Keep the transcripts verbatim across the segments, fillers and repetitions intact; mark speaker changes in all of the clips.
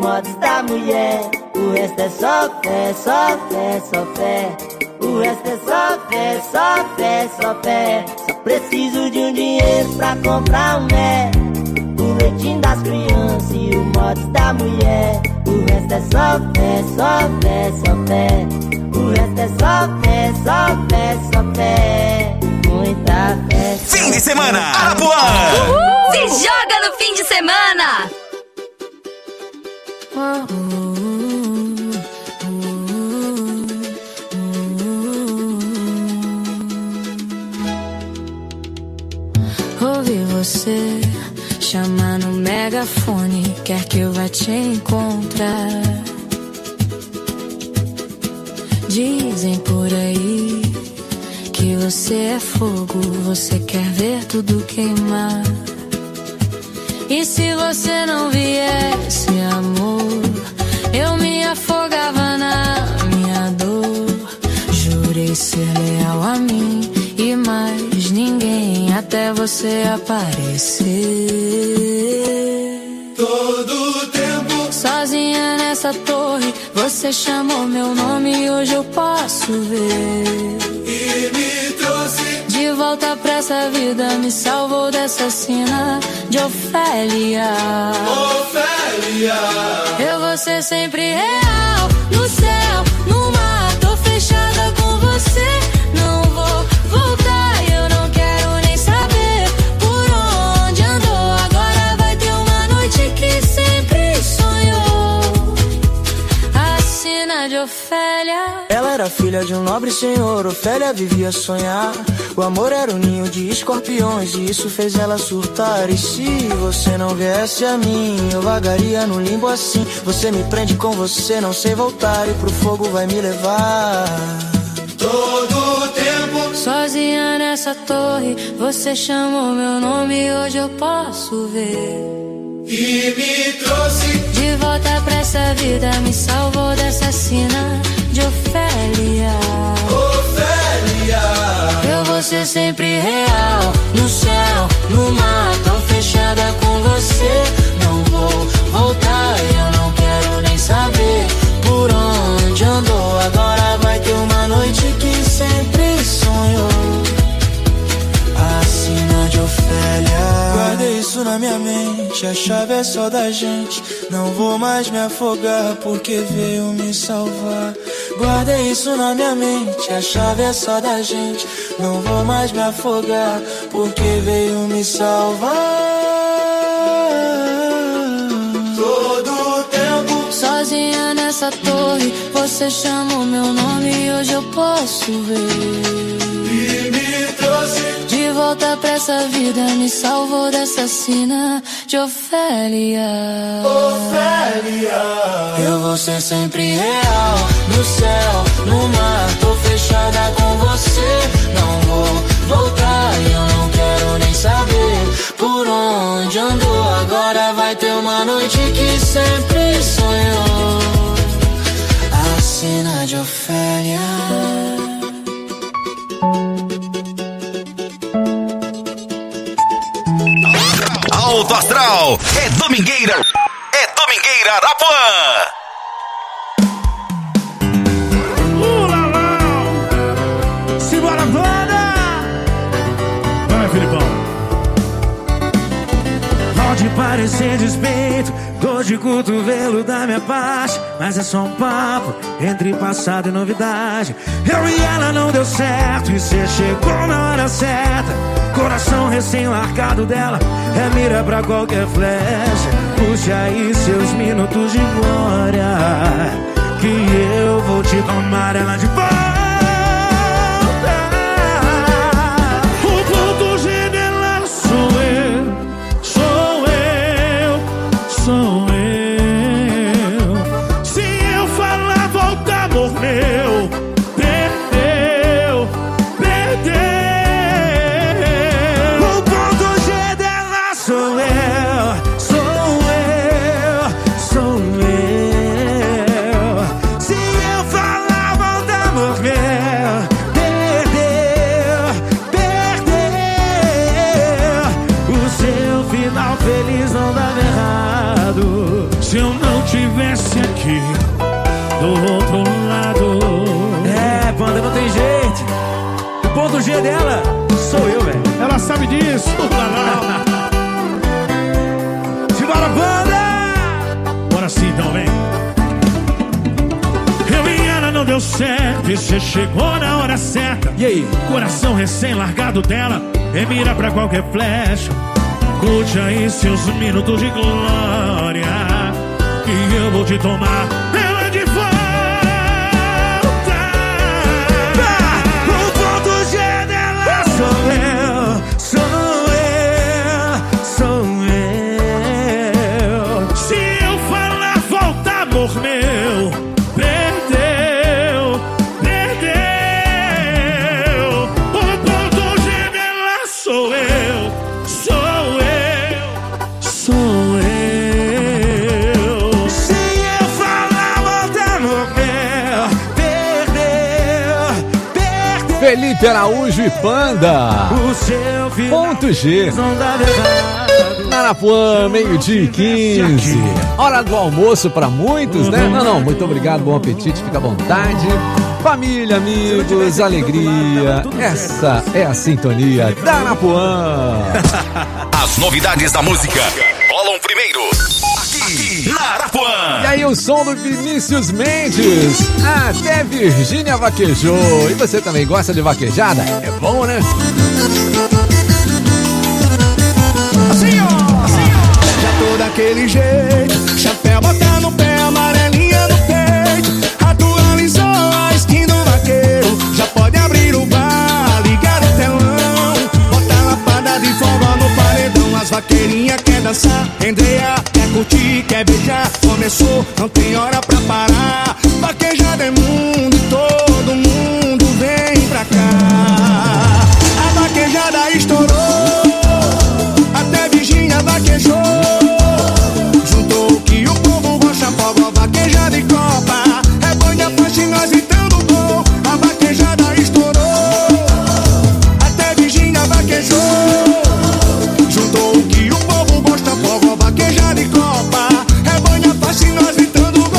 Speaker 1: modos da mulher. O resto é só fé, só fé, só fé. O resto é só fé, só fé, só fé. Só preciso de um dinheiro pra comprar um mé. O leitinho das crianças e o modos da mulher. O resto é só fé, só fé, só fé. O resto é só fé, só fé, só fé. Muita fé.
Speaker 2: Fim de semana, Arapuã!
Speaker 3: Se joga no fim de semana!
Speaker 4: Ouvi você chamar no megafone, quer que eu vá te encontrar. Dizem por aí que você é fogo, você quer ver tudo queimar. E se você não viesse, amor, eu me afogava na minha dor. Jurei ser leal a mim e mais ninguém, até você aparecer.
Speaker 5: Todo tempo
Speaker 4: sozinha nessa torre, você chamou meu nome e hoje eu posso ver.
Speaker 5: E me trouxe
Speaker 4: de volta pra essa vida, me salvou dessa sina de Ofélia.
Speaker 5: Ofélia,
Speaker 4: eu vou ser sempre real, no céu, no mar, tô fechada com você, não vou voltar, eu não quero nem saber por onde andou. Agora vai ter uma noite que sempre sonhou, a sina de Ofélia.
Speaker 6: Ela era filha de um nobre senhor, Ofélia vivia a sonhar. O amor era um ninho de escorpiões e isso fez ela surtar. E se você não viesse a mim, eu vagaria no limbo assim. Você me prende com você, não sei voltar, e pro fogo vai me levar.
Speaker 5: Todo tempo
Speaker 4: sozinha nessa torre, você chamou meu nome e hoje eu posso ver.
Speaker 5: E me trouxe
Speaker 4: de volta pra essa vida, me salvou dessa sina de Ofélia.
Speaker 5: Ofélia,
Speaker 4: eu vou ser sempre real, no céu, no mar, tô fechada com você, não vou voltar, eu não quero nem saber por onde andou. Agora vai ter uma noite que sempre sonhou, a sina de Ofélia.
Speaker 6: Guardei isso na minha mente, a chave é só da gente. Não vou mais me afogar porque veio me salvar. Guardei isso na minha mente, a chave é só da gente. Não vou mais me afogar porque veio me salvar.
Speaker 5: Todo tempo
Speaker 4: sozinha nessa torre, você chamou meu nome e hoje eu posso ver.
Speaker 5: E me trouxe
Speaker 4: de volta pra essa vida, me salvou dessa sina de Ofélia.
Speaker 5: Ofélia,
Speaker 4: eu vou ser sempre real, no céu, no mar, tô fechada com você, não vou voltar, eu não quero nem saber por onde andou. Agora vai ter uma noite que sempre sonhou, a sina de Ofélia.
Speaker 2: Alto Astral é Domingueira, é Domingueira Arapuã.
Speaker 7: Ulala, simbora banda. Vai, Filipão. Pode parecer despeito, dor de cotovelo da minha parte, mas é só um papo entre passado e novidade. Eu e ela não deu certo e cê chegou na hora certa. Coração recém-largado dela é mira pra qualquer flecha. Puxe aí seus minutos de glória, que eu vou te tomar ela de volta. O ponto G dela sou eu, sou eu, sou eu. Se eu falar volta, morreu, perdeu, perdeu. Sou eu, sou eu, sou eu. Se eu falar, volta, estivesse aqui do outro lado.
Speaker 8: É, Panda, não tem jeito. O ponto G dela sou eu, velho.
Speaker 7: Ela sabe disso. Simbora, Panda! Bora sim, então, vem. Eu e ela não deu certo e você chegou na hora certa.
Speaker 8: E aí?
Speaker 7: Coração recém-largado dela e mira pra qualquer flecha. Curte aí seus minutos de glória, que eu vou te tomar ela de volta.
Speaker 8: Ah, o ponto G dela sou eu, sou eu, sou eu.
Speaker 7: Se eu falar volta, amor meu, perdeu, perdeu. O ponto G dela sou eu, sou eu.
Speaker 8: Sou eu. Se eu falar, volta, morreu. Perdeu, perdeu.
Speaker 9: Felipe Araújo e Panda.
Speaker 8: O seu final
Speaker 9: Ponto G.
Speaker 8: não dá errado.
Speaker 9: Arapuã, meio-dia e quinze. Hora do almoço pra muitos, né? Não, não, muito obrigado, bom apetite, fica à vontade. Família, amigos, alegria. Essa é a sintonia da Arapuã.
Speaker 2: As novidades da música rolam primeiro aqui na Arapuã.
Speaker 9: E aí o som do Vinícius Mendes. Até Virgínia vaquejou. E você também gosta de vaquejada? É bom, né?
Speaker 5: Assim, ó, assim, ó. Já tô daquele jeito, chapéu botar no pé, amarelinha no peito. Atualizou a skin do vaqueiro. Já pode abrir o bar, ligar o telão. Botar lapada de forró no paredão. As vaqueirinhas quer dançar, Andrea quer curtir, quer beijar. Começou, não tem hora pra parar. Vaquejada é mundo, todo mundo vem pra cá. A vaquejada estourou, até Virgínia vaquejou. Juntou o que o povo gosta, fogo, vaquejada e copa. É banha, faixa e nós gritando gol. A vaquejada estourou, até Virgínia vaquejou. Juntou o que o povo gosta, fogo, vaquejada e copa. É banha, faixa e nós gritando gol.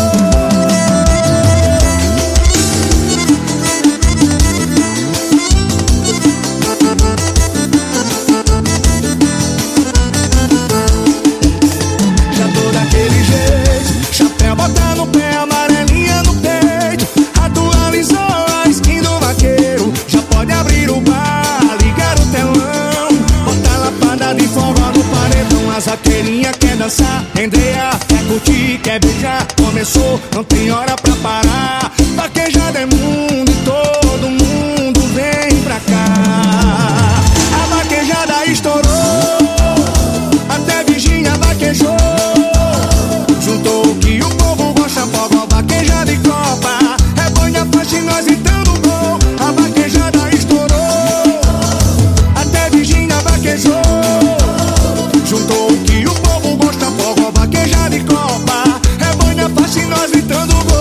Speaker 5: Já tô daquele jeito, chapéu botar no pé, amarelinha no peito. Atualizou a skin do vaqueiro. Já pode abrir o bar, ligar o telão. Botar lapada de forró no paredão. As vaqueirinhas quer dançar, Andrea quer curtir, quer beijar. Começou, não tem hora pra parar. Vaquejada é mundo, todo mundo vem pra cá. A vaquejada estourou, até Virgínia vaquejou. Juntou o que o povo gosta, fogo, vaquejada e copa. É banha, faixa e nós gritando gol. A vaquejada estourou, até Virgínia vaquejou. Juntou o que o povo gosta, fogo, vaquejada e copa. É banha, faixa e nós gritando gol.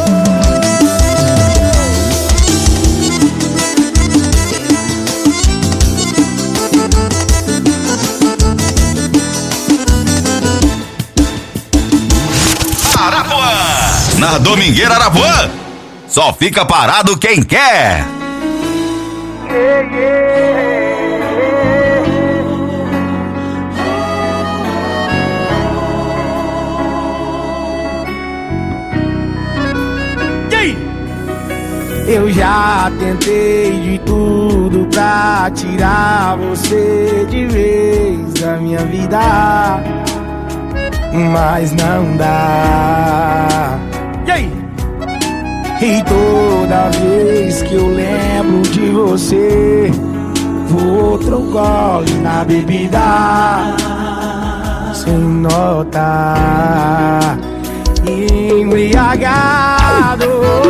Speaker 2: Arapuã. Na Domingueira Arapuã, só fica parado quem quer.
Speaker 6: Eu já tentei de tudo pra tirar você de vez da minha vida, mas não dá. E aí? E toda vez que eu lembro de você, vou outro gole na bebida, sem notar, embriagado,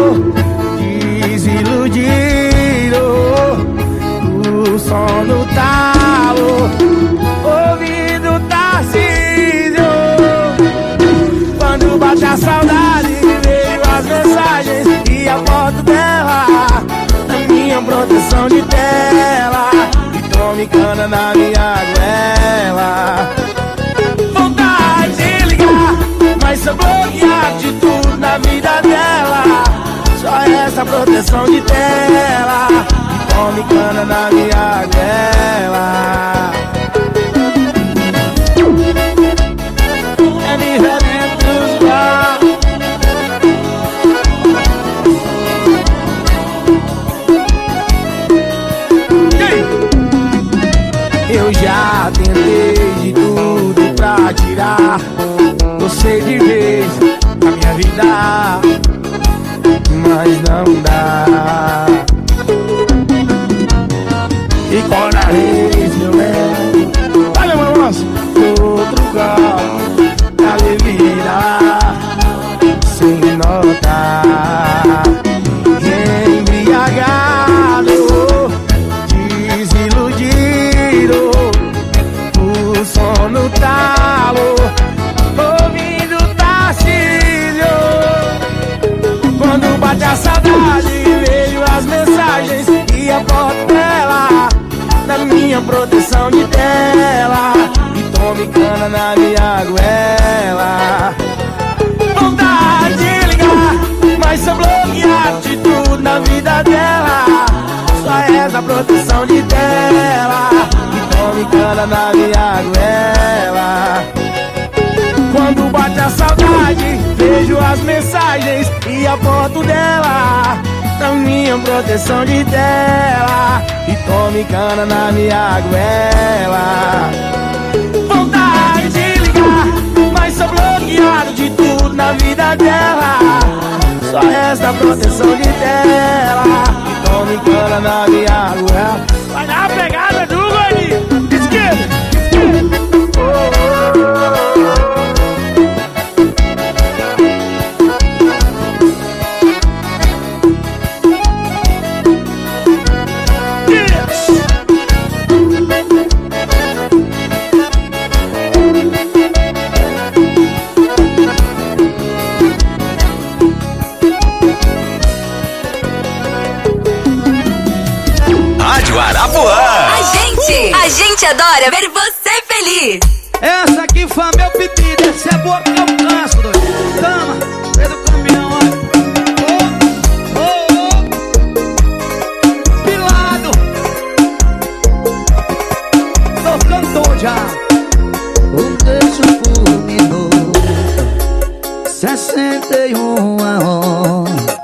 Speaker 6: desiludido, o som no talo, ouvido Tarcísio. Quando bate a saudade, veio as mensagens e a foto dela, a minha proteção de tela, e tome cana na minha goela. Vontade de ligar, mas sou bloqueado de tudo. proteção de tela e tome cana na minha goela. É diferente dos bar. Eu já tentei de tudo pra tirar você de vez da minha vida, mas não dá. E cada vez eu levo, olha meu moço, outro carro pra virar sem notar. Embriagado, desiludido, o sono talo, ouvindo Tarcísio. Quando bate a saudade, vejo as mensagens e a foto dela, da minha proteção de tela, e tome cana na minha goela. Vontade de ligar, mas sou bloqueado de tudo na vida dela. Só essa proteção de tela, e tome cana na minha goela. Quando bate a saudade, vejo as mensagens e a foto dela, da minha proteção de tela, e tome cana na minha goela. Vontade de ligar, mas sou bloqueado de tudo na vida dela. Só essa proteção de tela, e tome cana na minha goela. Vai dar a pegada do gordinho. Esquerda, esquerda. Oh, oh, oh, oh.
Speaker 2: Arapuã.
Speaker 3: A gente, a gente adora ver você feliz.
Speaker 8: Essa aqui foi meu pedido, essa é boa que eu canso, doido. Tama, vem do caminhão, olha. Oh, oh, oh. Pilado. Tô cantor já.
Speaker 10: Um beijo por minuto, sessenta e uma horas.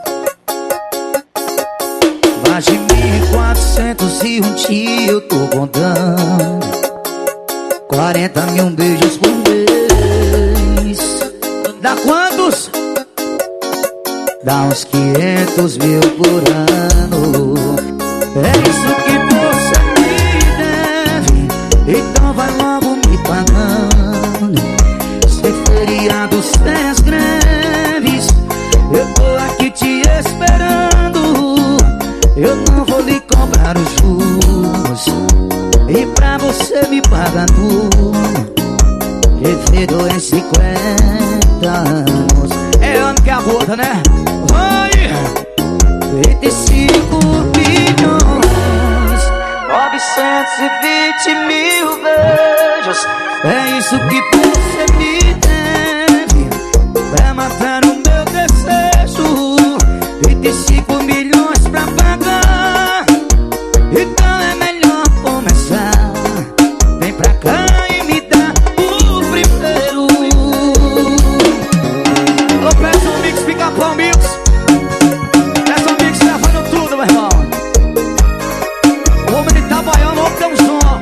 Speaker 10: Mais de mil e quatrocentos e um dia eu tô contando. Quarenta mil beijos por mês.
Speaker 8: Dá quantos?
Speaker 10: Dá uns quinhentos mil por ano. É isso que você me deve, então vai logo me pagando. Sem feriado, sem as greves, eu tô aqui te esperando. Eu não vou lhe cobrar os juros, e pra você me pagar tudo. Devido em cinquenta anos.
Speaker 8: É ano que a gota, né?
Speaker 10: Oi! vinte e cinco bilhões, novecentos e vinte mil beijos. É isso que você me deve, pra matar o meu desejo. Vinte e cinco milhões pra pagar, então é melhor começar. Vem pra cá e me dá o primeiro.
Speaker 8: Eu peço um mix, fica bom mix. Peço um mix levando tudo, meu irmão. O homem de Itabaiana não tem um som.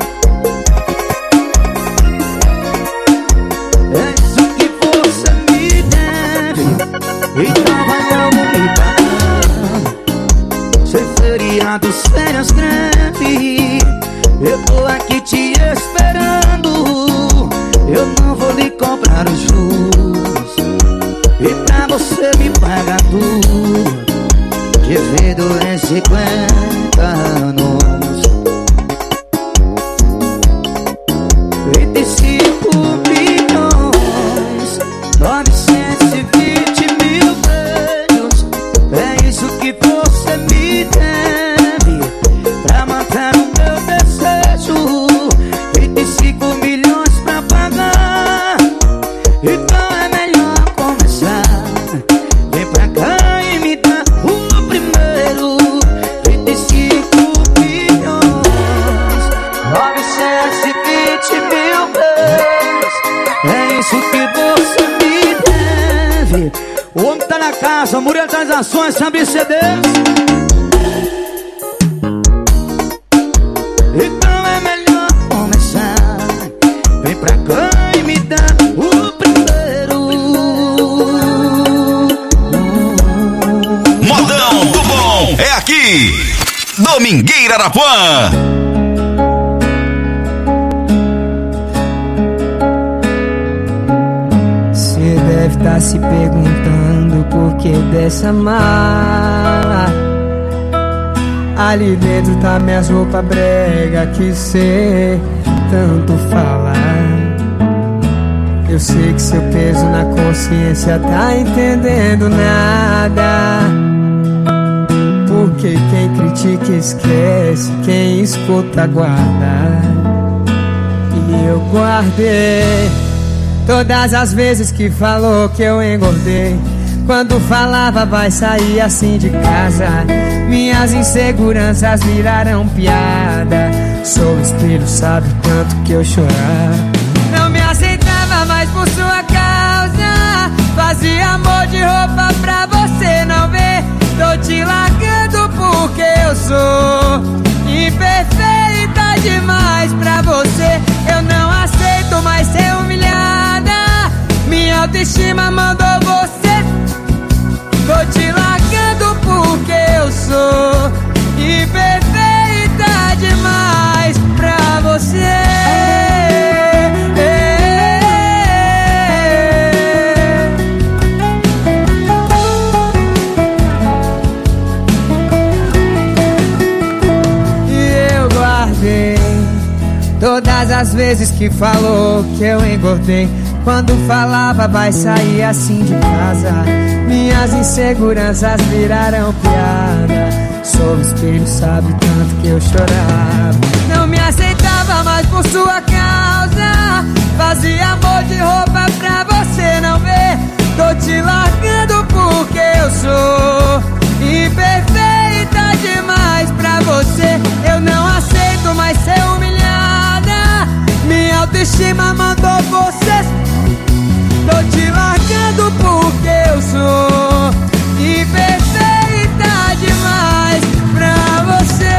Speaker 10: É isso que você me deve, então vai logo me pagar. Sem feriado, sem as greves, eu tô aqui te esperando. Eu não vou lhe cobrar os juros, e pra você me pagar tudo. Divido em cinquenta anos. Vinte e cinco bilhões, novecentos e vinte mil beijos. É isso que você me deve, pra matar o meu desejo. Vinte e cinco milhões pra pagar, então é melhor começar. Vem pra cá e me dá o primeiro.
Speaker 8: O homem tá na casa, Murilo Transações, Sambi C Ds. Então é melhor começar. Vem pra cá e me dá o primeiro.
Speaker 2: Modão do Bom é aqui, Domingueira Arapuã.
Speaker 11: Cê deve tá se perguntando por que dessa mala. Ali dentro tá minhas roupas brega que cê tanto fala. Eu sei que seu peso na consciência tá entendendo nada. Porque quem critica esquece, quem escuta guarda. E eu guardei todas as vezes que falou que eu engordei. Quando falava vai sair assim de casa, minhas inseguranças viraram piada. Sou espelho, sabe o tanto que eu chorava. Não me aceitava mais por sua causa. Fazia amor de roupa pra você não ver. Tô te largando porque eu sou imperfeita demais pra você. Eu não aceito mais ser humilhada. Minha autoestima mandou você. Tô te largando porque eu sou imperfeita demais pra você. Todas as vezes que falou que eu engordei. Quando falava vai sair assim de casa, minhas inseguranças viraram piada. Sou espelho, sabe tanto que eu chorava. Não me aceitava mais por sua causa. Fazia amor de roupa pra você não ver. Tô te largando porque eu sou imperfeita demais pra você. Eu não aceito mais ser humilhada. Minha autoestima mandou você. Tô te largando porque eu sou imperfeita demais pra você.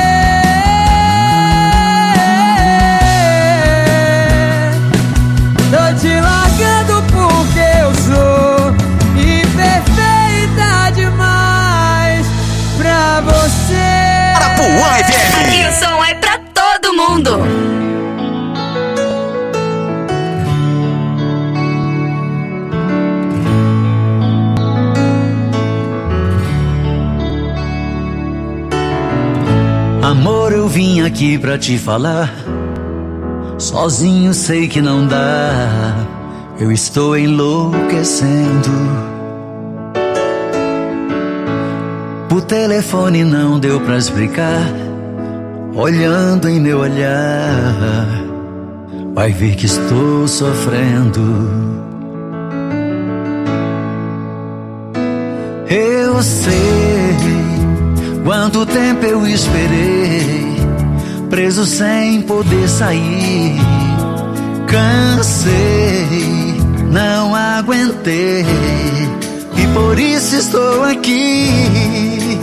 Speaker 11: Tô te largando porque eu sou imperfeita demais pra você.
Speaker 2: Arapuã F M.
Speaker 3: Aqui o som é pra todo mundo.
Speaker 10: Amor, eu vim aqui pra te falar. Sozinho sei que não dá. Eu estou enlouquecendo. Por telefone não deu pra explicar. Olhando em meu olhar, vai ver que estou sofrendo. Eu sei quanto tempo eu esperei, preso sem poder sair. Cansei, não aguentei, e por isso estou aqui.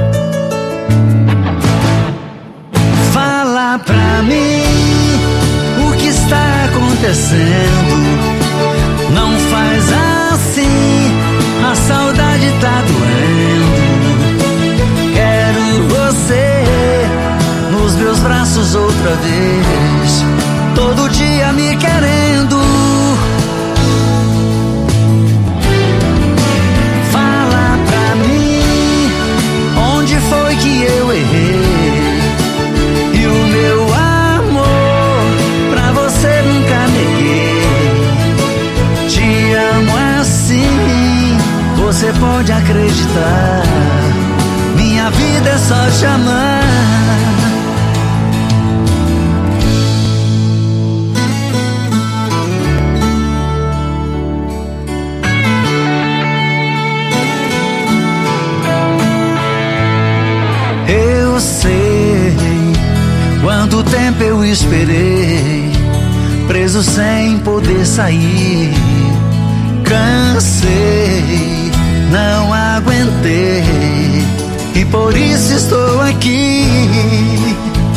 Speaker 10: Fala pra mim o que está acontecendo. Não faz assim, a saudade tá doendo. Quero você nos meus braços outra vez, todo dia me querendo. Fala pra mim onde foi que eu errei, e o meu amor pra você nunca neguei. Te amo assim, você pode acreditar. Minha vida é só te amar. Eu sei quanto tempo eu esperei, preso sem poder sair. Cansei, por isso estou aqui.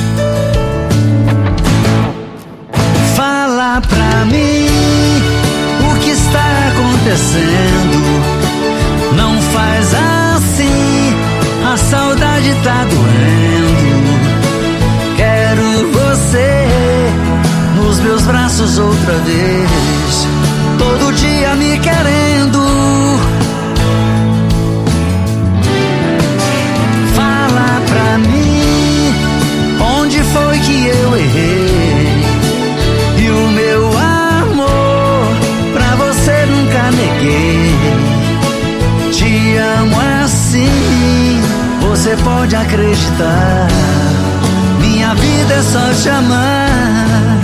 Speaker 10: Fala pra mim o que está acontecendo. Não faz assim, a saudade tá doendo. Quero você nos meus braços outra vez, todo dia me querendo. Fala pra mim onde foi que eu errei, e o meu amor pra você nunca neguei. Te amo assim, você pode acreditar. Minha vida é só te amar.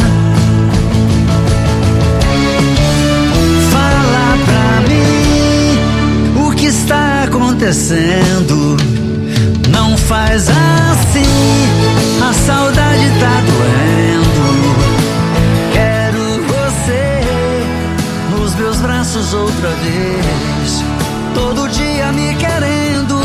Speaker 10: Fala pra mim o que está acontecendo. Não faz assim, a saudade tá doendo. Quero você nos meus braços outra vez, todo dia me querendo.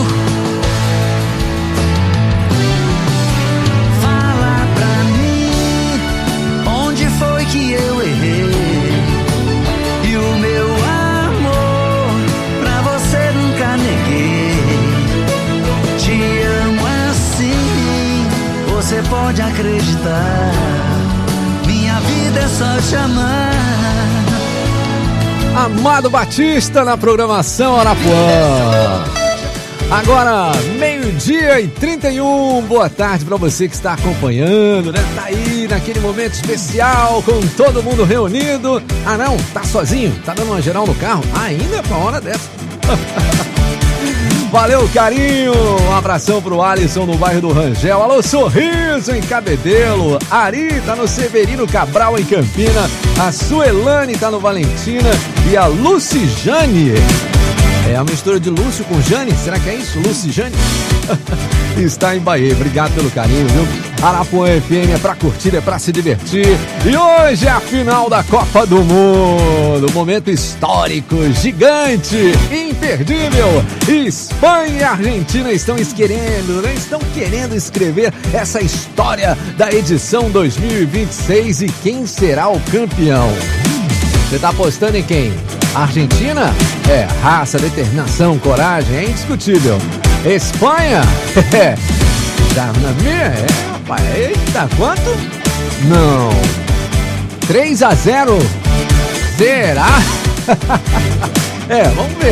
Speaker 10: Fala pra mim onde foi que eu errei, e o meu amor pra você nunca neguei. Te amo assim, você pode acreditar. Minha vida é só te amar.
Speaker 9: Amado Batista na programação Arapuã. Agora, meio-dia e trinta e um. Boa tarde pra você que está acompanhando, né? Tá aí naquele momento especial com todo mundo reunido. Ah não, tá sozinho? Tá dando uma geral no carro? Ah, ainda é pra hora dessa. Valeu, carinho. Um abração pro Alisson no bairro do Rangel. Alô, Sorriso em Cabedelo. Ari tá no Severino Cabral em Campina. A Suelane tá no Valentina. E a Lucijane, é a mistura de Lúcio com Jane, será que é isso? Lucijane? Está em Bahia. Obrigado pelo carinho, viu? Arapuã F M é pra curtir, é pra se divertir. E hoje é a final da Copa do Mundo. Momento histórico, gigante, imperdível. Espanha e Argentina estão querendo, né? Estão querendo escrever essa história da edição dois mil e vinte e seis. E quem será o campeão? Você tá apostando em quem? Argentina? É, raça, determinação, coragem, é indiscutível. Espanha? É, já na minha, é, rapaz, eita, quanto? Não, três a zero? Será? É, vamos ver.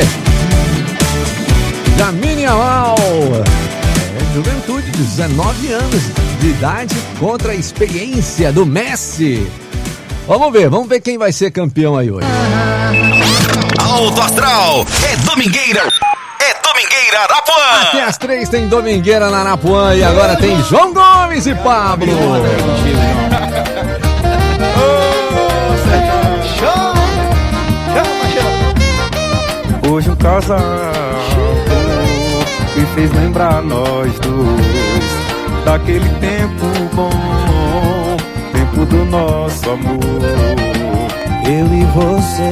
Speaker 9: Lamine Yamal, é, juventude, dezenove anos de idade contra a experiência do Messi. Vamos ver, vamos ver quem vai ser campeão aí hoje.
Speaker 2: Alto Astral é domingueira, é domingueira Arapuã.
Speaker 9: Até as três tem domingueira na Arapuã e agora tem João Gomes e Pablo.
Speaker 12: Hoje um casal me fez lembrar nós dois daquele tempo bom, tempo do nosso amor.
Speaker 10: Eu e você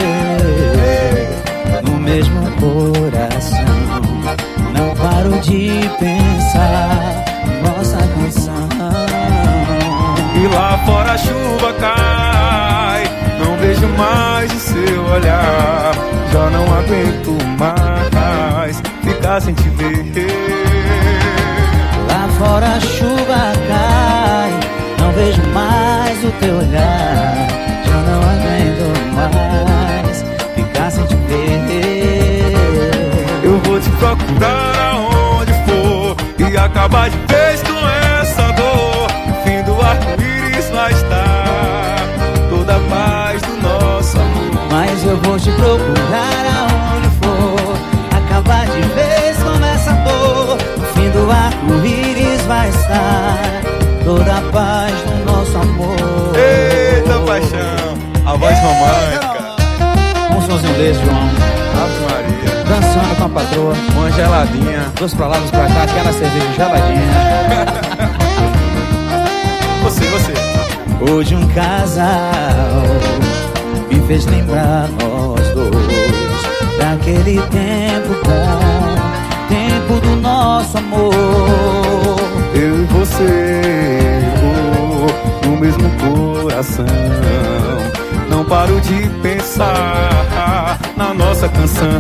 Speaker 10: no mesmo coração, não paro de pensar nossa canção.
Speaker 12: E lá fora a chuva cai, não vejo mais o seu olhar. Já não aguento mais ficar sem te ver.
Speaker 10: Lá fora a chuva cai, não vejo mais o teu olhar. Já não aguento mais ficar sem te ver.
Speaker 12: Eu vou te procurar aonde for e acabar de vez com essa dor. No fim do arco-íris vai estar toda a paz do nosso amor.
Speaker 10: Mas eu vou te procurar aonde for, acabar de vez com essa dor. No fim do arco-íris vai estar toda a paz do nosso amor.
Speaker 12: Eita paixão, a voz romântica.
Speaker 8: Um sonzinho desse, João.
Speaker 12: Ave Maria.
Speaker 8: Dançando com a patroa,
Speaker 12: uma geladinha.
Speaker 8: dois pra lá, dois pra cá, aquela cerveja geladinha.
Speaker 12: Você, você.
Speaker 10: Hoje um casal me fez lembrar nós dois daquele tempo bom, tempo do nosso nosso amor.
Speaker 12: Eu e você, oh, no mesmo coração. Não paro de pensar na nossa canção.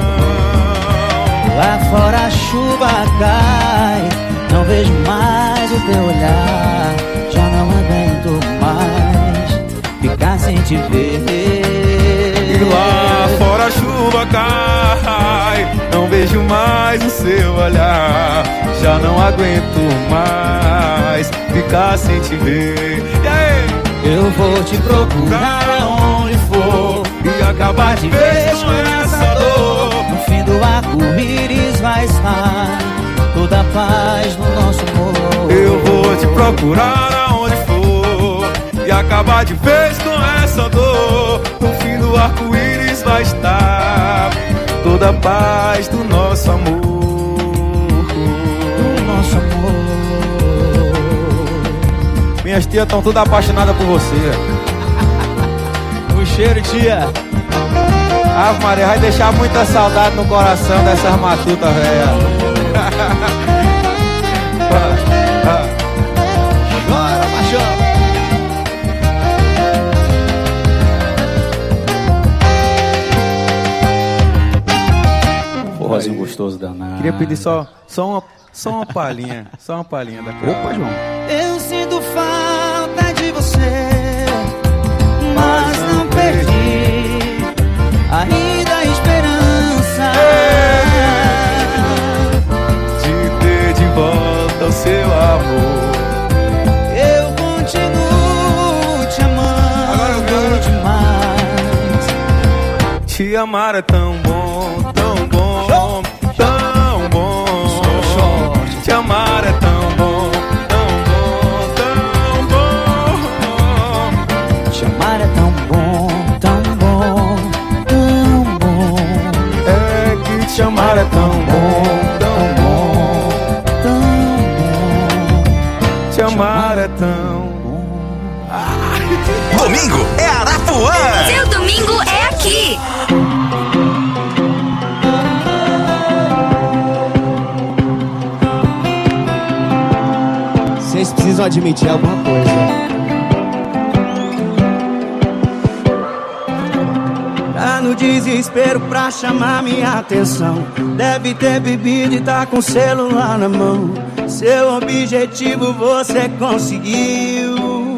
Speaker 10: Lá fora a chuva cai, não vejo mais o teu olhar. Já não aguento mais ficar sem te ver.
Speaker 12: E lá fora a chuva cai, não vejo mais o seu olhar. Já não aguento mais ficar sem te ver.
Speaker 10: Eu vou te procurar aonde for
Speaker 12: e acabar de vez com essa dor.
Speaker 10: No fim do arco-íris vai estar toda a paz no nosso amor.
Speaker 12: Eu vou te procurar aonde for e acabar de vez com essa dor. No fim do arco-íris vai estar toda a paz do nosso amor.
Speaker 10: Do nosso amor.
Speaker 12: Minhas tias estão todas apaixonadas por você.
Speaker 10: O cheiro, tia.
Speaker 12: Ave Maria, vai deixar muita saudade no coração dessas matutas velhas.
Speaker 10: Chora, machão.
Speaker 12: Forrozinho gostoso danado. Queria pedir só, só, uma, só uma palhinha. Só uma palhinha daquela.
Speaker 10: Opa, João. Eu sinto falta de você, mas não perdi ainda a esperança
Speaker 12: de ter de volta o seu amor.
Speaker 10: Eu continuo te amando. Agora eu quero demais.
Speaker 12: Te amar é tão bom, tão bom, Show. tão bom.
Speaker 10: Show.
Speaker 12: Te amar é tão bom, tão bom, tão bom.
Speaker 10: Te amar é tão bom, tão bom, tão bom.
Speaker 12: É que te amar é tão bom, tão bom,
Speaker 10: tão bom.
Speaker 12: Te amar é tão bom.
Speaker 2: Domingo é Arapuã.
Speaker 3: Seu domingo é aqui.
Speaker 11: Vocês precisam admitir alguma coisa.
Speaker 10: Tá no desespero pra chamar minha atenção. Deve ter bebido e tá com o celular na mão. Seu objetivo você conseguiu.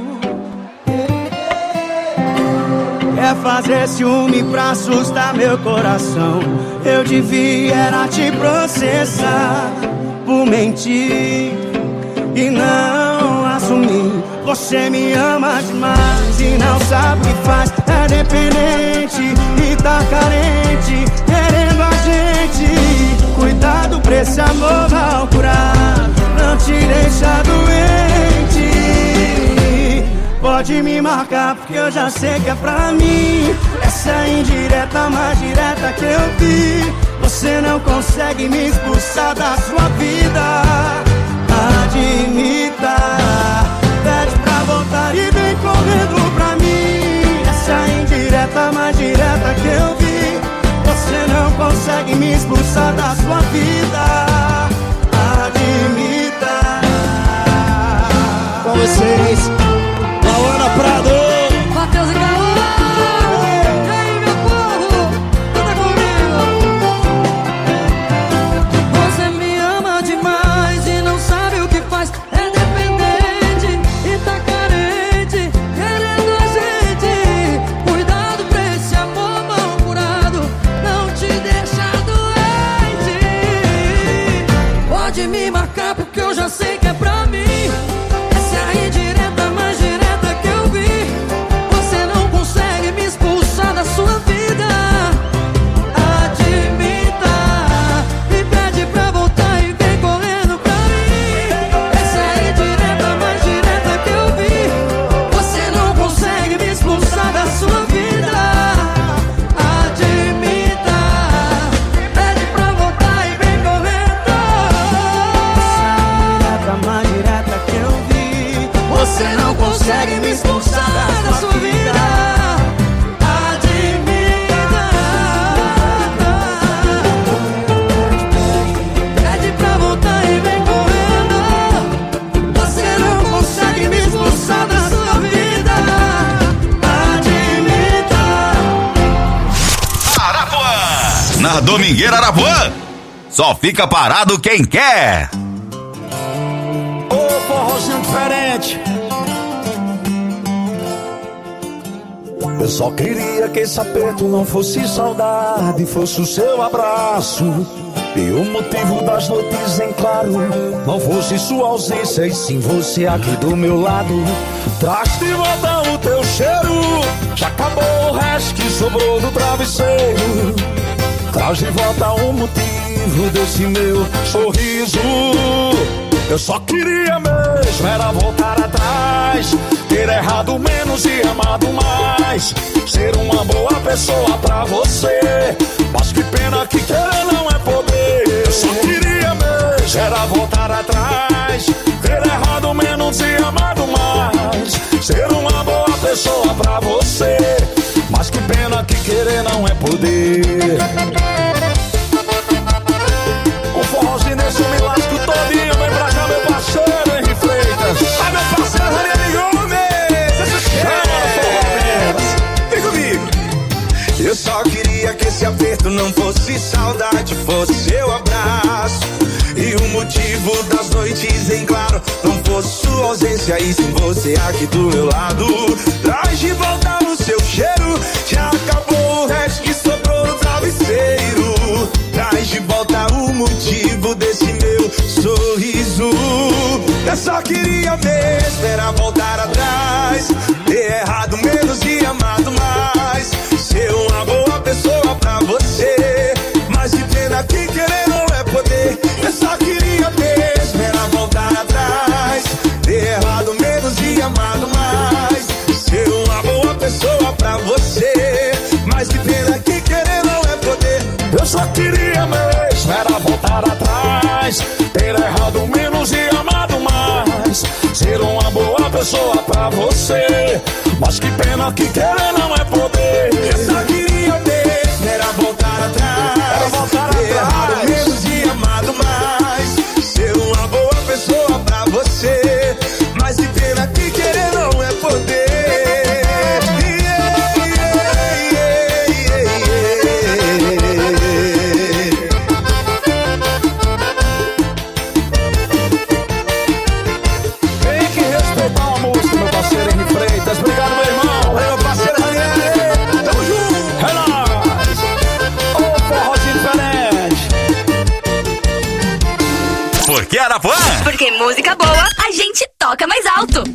Speaker 10: Quer fazer ciúme pra assustar meu coração. Eu devia era te processar por mentir e não assumir. Você me ama demais e não sabe o que faz. É dependente e tá carente, querendo a gente. Cuidado pra esse amor mal curado não te deixa doente. Pode me marcar porque eu já sei que é pra mim. Essa é a indireta mais direta que eu vi. Você não consegue me expulsar da sua vida. Admita, pede pra voltar e vem correndo pra mim. Essa é a indireta mais direta que eu vi. Você não consegue me expulsar da sua vida. Admita.
Speaker 11: Com vocês, Lauana Prado,
Speaker 4: Matheus e Caô. E aí, meu povo, canta comigo. Você me ama demais e não sabe o que faz. É dependente e tá carente, querendo a gente. Cuidado pra esse amor mal curado não te deixa doente. Pode me marcar porque eu já sei que é pra mim. Essa é a indireta mais direta que eu vi. Você não consegue me expulsar da sua vida. Admita e pede pra voltar e vem correndo pra mim. Essa é a indireta mais direta que eu vi. Você não consegue me expulsar da sua vida. Admita, pede pra voltar e vem correndo.
Speaker 2: Domingueira Arapuã. Só fica parado quem quer.
Speaker 5: Ô, forrozinho diferente. Eu só queria que esse aperto não fosse saudade, fosse o seu abraço. E o motivo das noites em claro não fosse sua ausência, e sim você aqui do meu lado. Traz de volta o teu cheiro, já acabou o resto que sobrou do travesseiro. Traz de volta o motivo desse meu sorriso. Eu só queria mesmo era voltar atrás, ter errado menos e amado mais, ser uma boa pessoa pra você. Mas que pena que querer não é poder. Eu só queria mesmo era voltar atrás, ter errado menos e amado mais, ser uma boa pessoa pra você. Mas que pena que querer não é poder. O forrozinho desse me lasco todinho. Vem pra cá, meu parceiro Henri Freitas. Ah, meu parceiro Ranieri Gomes. Vem comigo.
Speaker 13: Eu só queria que esse aperto não fosse saudade, fosse seu abraço. E o motivo das noites em claro não fosse sua ausência, e sim você aqui do meu lado. Traz de volta o seu cheiro, já acabou o resto que sobrou no travesseiro. Traz de volta o motivo desse meu sorriso. Eu só queria mesmo era voltar atrás, ter errado menos e amado mais, ser uma boa pessoa pra você. Mas de pena que querer não é poder. Eu só queria mesmo era voltar atrás, ter errado menos e amado mais, ser uma boa pessoa pra você. Mas de pena que querer não é poder.
Speaker 5: Eu só queria mesmo era voltar atrás, ter errado menos e amado mais, ser uma boa pessoa pra você. Mas que pena que querer não é poder.
Speaker 13: Eu só queria mesmo era voltar atrás,
Speaker 5: era voltar
Speaker 13: ter errado
Speaker 5: atrás,
Speaker 13: menos e amado mais, ser uma boa pessoa pra você. Mas que pena que querer não é poder.
Speaker 5: Obrigado, meu irmão. Meu parceiro Ranieri. Tamo junto. É nóis. Ô, forrozinho diferente.
Speaker 2: Porque Arapuã.
Speaker 3: Porque música boa, a gente toca mais alto.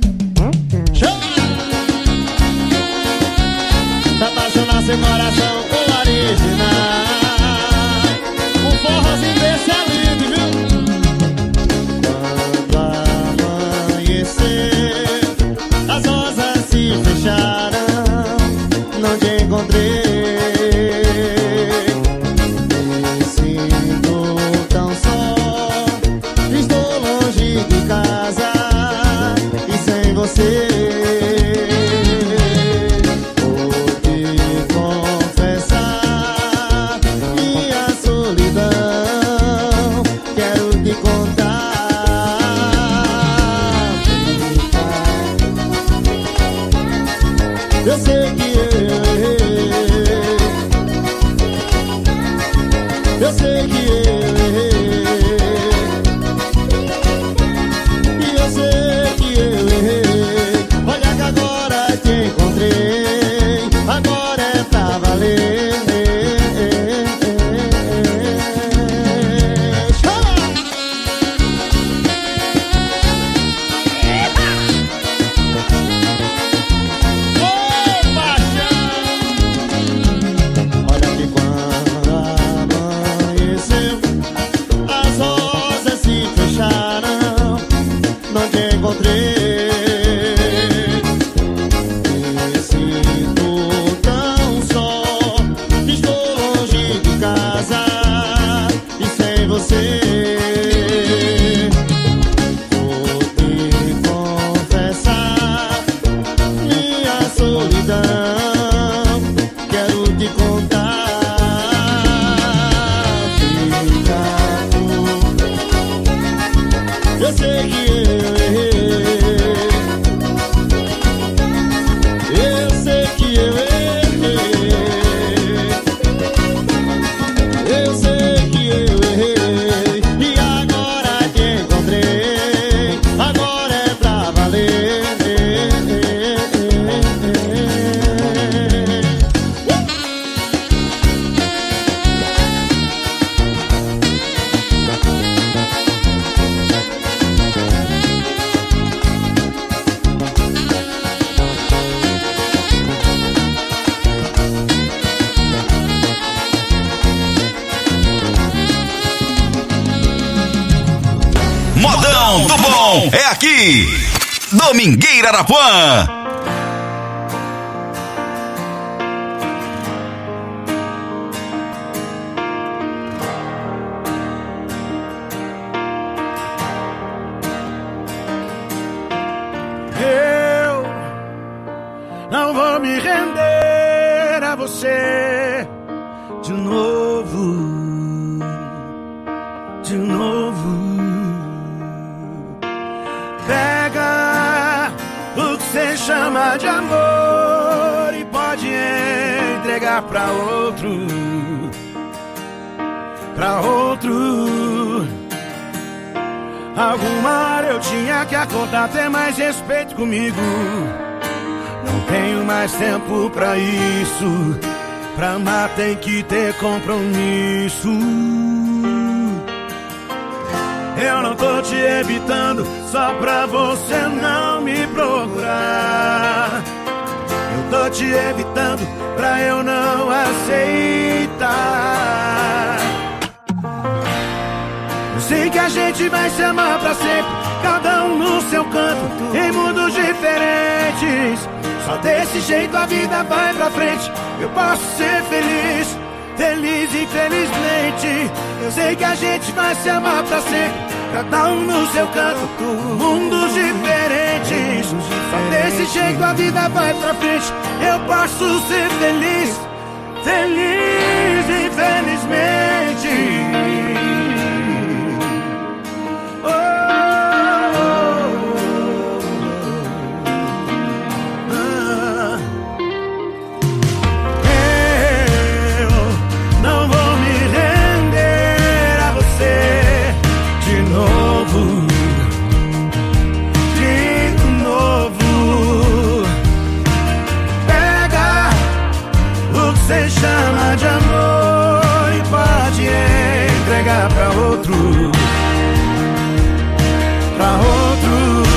Speaker 14: Tá apaixonar seu coração com original. Um forrozinho desse é lindo, viu? Quando amanhecer, as rosas se fecharam, não te encontrei. Me sinto tão só, estou longe de casa e sem você. Vou te confessar minha solidão, quero te contar. Eu sei que eu errei, eu sei que eu errei, e eu sei que eu errei. Olha que agora te encontrei, agora é pra valer.
Speaker 2: Modão do Bom é aqui. Domingueira Arapuã.
Speaker 15: Eu não vou me render a você de novo, de novo. Pega o que você chama de amor e pode entregar pra outro, pra outro. Alguma hora eu tinha que acordar, ter mais respeito comigo. Não tenho mais tempo pra isso. Pra amar tem que ter compromisso. Eu não tô te evitando só pra você não me procurar. Eu tô te evitando pra eu não aceitar. Eu sei que a gente vai se amar pra sempre, cada um no seu canto, em mundos diferentes. Só desse jeito a vida vai pra frente. Eu posso ser feliz, feliz infelizmente. Eu sei que a gente vai se amar pra sempre, cada um no seu canto, mundos diferentes. Só desse jeito a vida vai pra frente. Eu posso ser feliz, feliz infelizmente. Você chama de amor e pode entregar pra outro, pra outro.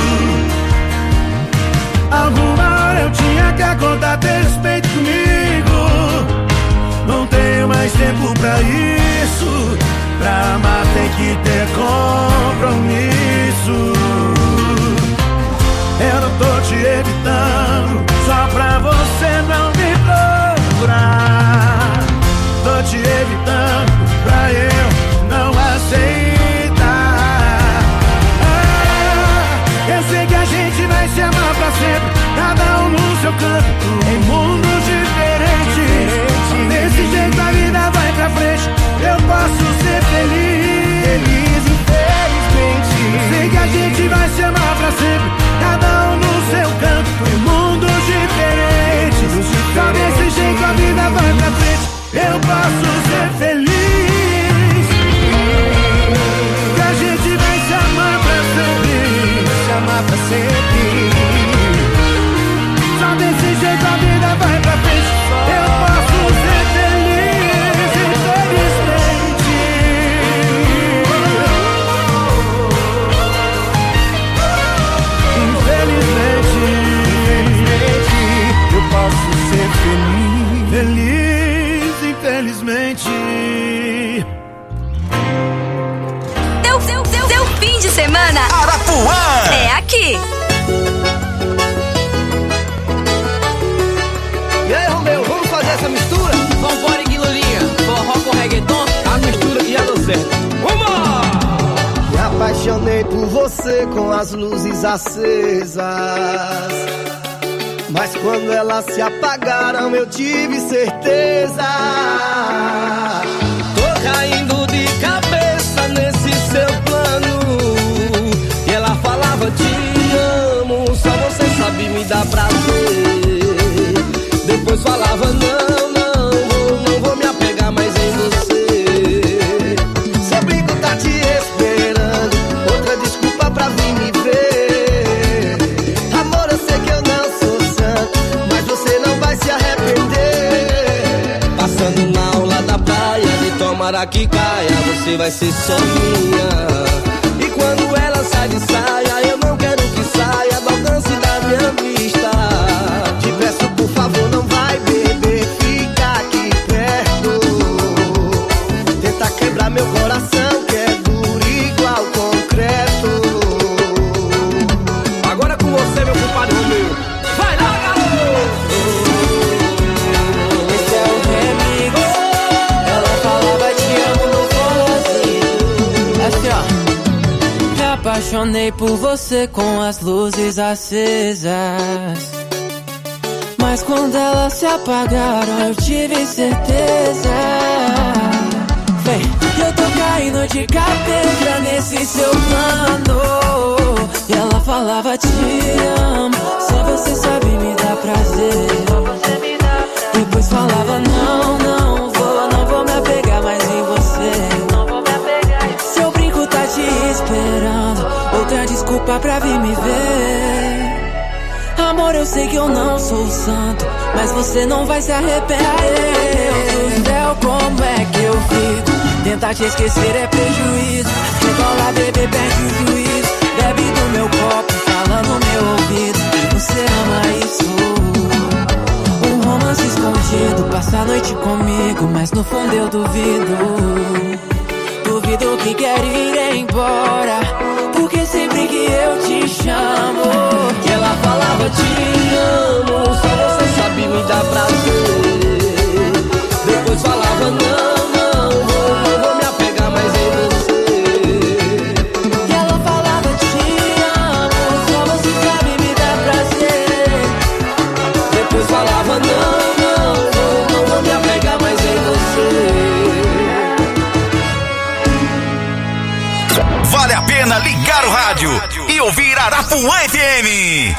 Speaker 15: Alguma hora eu tinha que acordar, ter respeito comigo. Não tenho mais tempo pra isso. Pra amar tem que ter compromisso. Eu não tô te evitando só pra você não me procurar. Tô te evitando pra eu não aceitar. Ah, eu sei que a gente vai se amar pra sempre, cada um no seu canto, em mundos diferentes. Desse jeito a vida vai pra frente. Eu posso ser feliz, feliz infelizmente. Eu sei que a gente vai se amar pra sempre, cada um no seu canto, em mundos diferentes. Só desse jeito a vida vai pra frente. Eu posso ser feliz, que a gente vai se amar pra sempre, se amar pra sempre. Só desse jeito a vida vai pra frente. Eu posso ser feliz, infelizmente. Infelizmente, infelizmente, eu posso ser feliz, feliz, infelizmente.
Speaker 3: Seu, seu, seu, seu fim de semana
Speaker 2: Arapuã
Speaker 3: é aqui.
Speaker 8: E aí, Romeu, vamos fazer essa mistura? Vambora, Guilulinha, forró com reggaeton, a mistura que já deu certo. Vamos!
Speaker 6: Me apaixonei por você com as luzes acesas, mas quando elas se apagaram eu tive certeza.
Speaker 10: Tô caindo de cabeça nesse seu plano. E ela falava te amo, só você sabe me dar prazer. Depois falava não, não vou, não vou me apegar mais em você.
Speaker 6: Seu brinco tá te esperando, outra desculpa pra vir me ver. Amor, eu sei que eu não sou santo, mas você não vai se arrepender.
Speaker 10: Passando na aula da praia, de tomara que caia, você vai ser só minha. E quando ela sai de saia, eu não quero que saia do alcance da minha vista.
Speaker 6: Te peço por favor, não vai beber, fica aqui perto. Tenta quebrar meu coração que é duro igual concreto.
Speaker 16: apaixonei por você com as luzes acesas, mas quando elas se apagaram eu tive certeza. Vem, eu tô caindo de cabeça nesse seu plano. E ela falava te amo, só você sabe me dar prazer. Depois falava não, não vou, não vou me apegar mais em você. Seu brinco tá te esperando, outra desculpa pra vir me ver. Amor, eu sei que eu não sou santo, mas você não vai se arrepender. Deus do céu, como é que eu fico? Tentar te esquecer é prejuízo. Rebola, bebê, perde o juízo. Bebe do meu copo, fala no meu ouvido. Você ama isso? Um romance escondido, passa a noite comigo, mas no fundo eu duvido. Duvido que quer ir embora, porque sempre que eu te chamo,
Speaker 1: que ela falava te amo, só você sabe me dar prazer. Depois falava não, não vou, não vou me apegar mais em você.
Speaker 16: Que ela falava te amo, só você sabe me dar prazer.
Speaker 1: Depois falava não, não vou, não vou me apegar mais em você.
Speaker 2: Vale a pena ligar o rádio e ouvir Arapuã F M.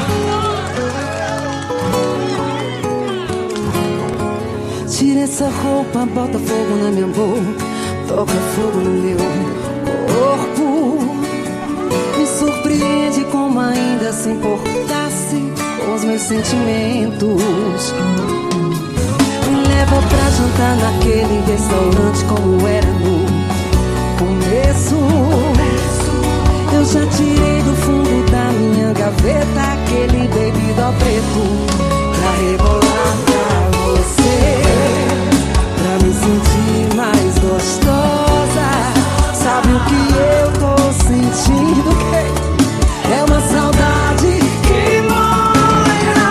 Speaker 10: Tira essa roupa, bota fogo na minha boca, toca fogo no meu corpo. Me surpreende como ainda se importasse com os meus sentimentos. Me leva pra jantar naquele restaurante como era no começo. Eu já tirei do fundo da minha gaveta aquele baby do preto pra rebolar pra você, pra me sentir mais gostosa. Sabe o que eu tô sentindo? Que é uma saudade que molha.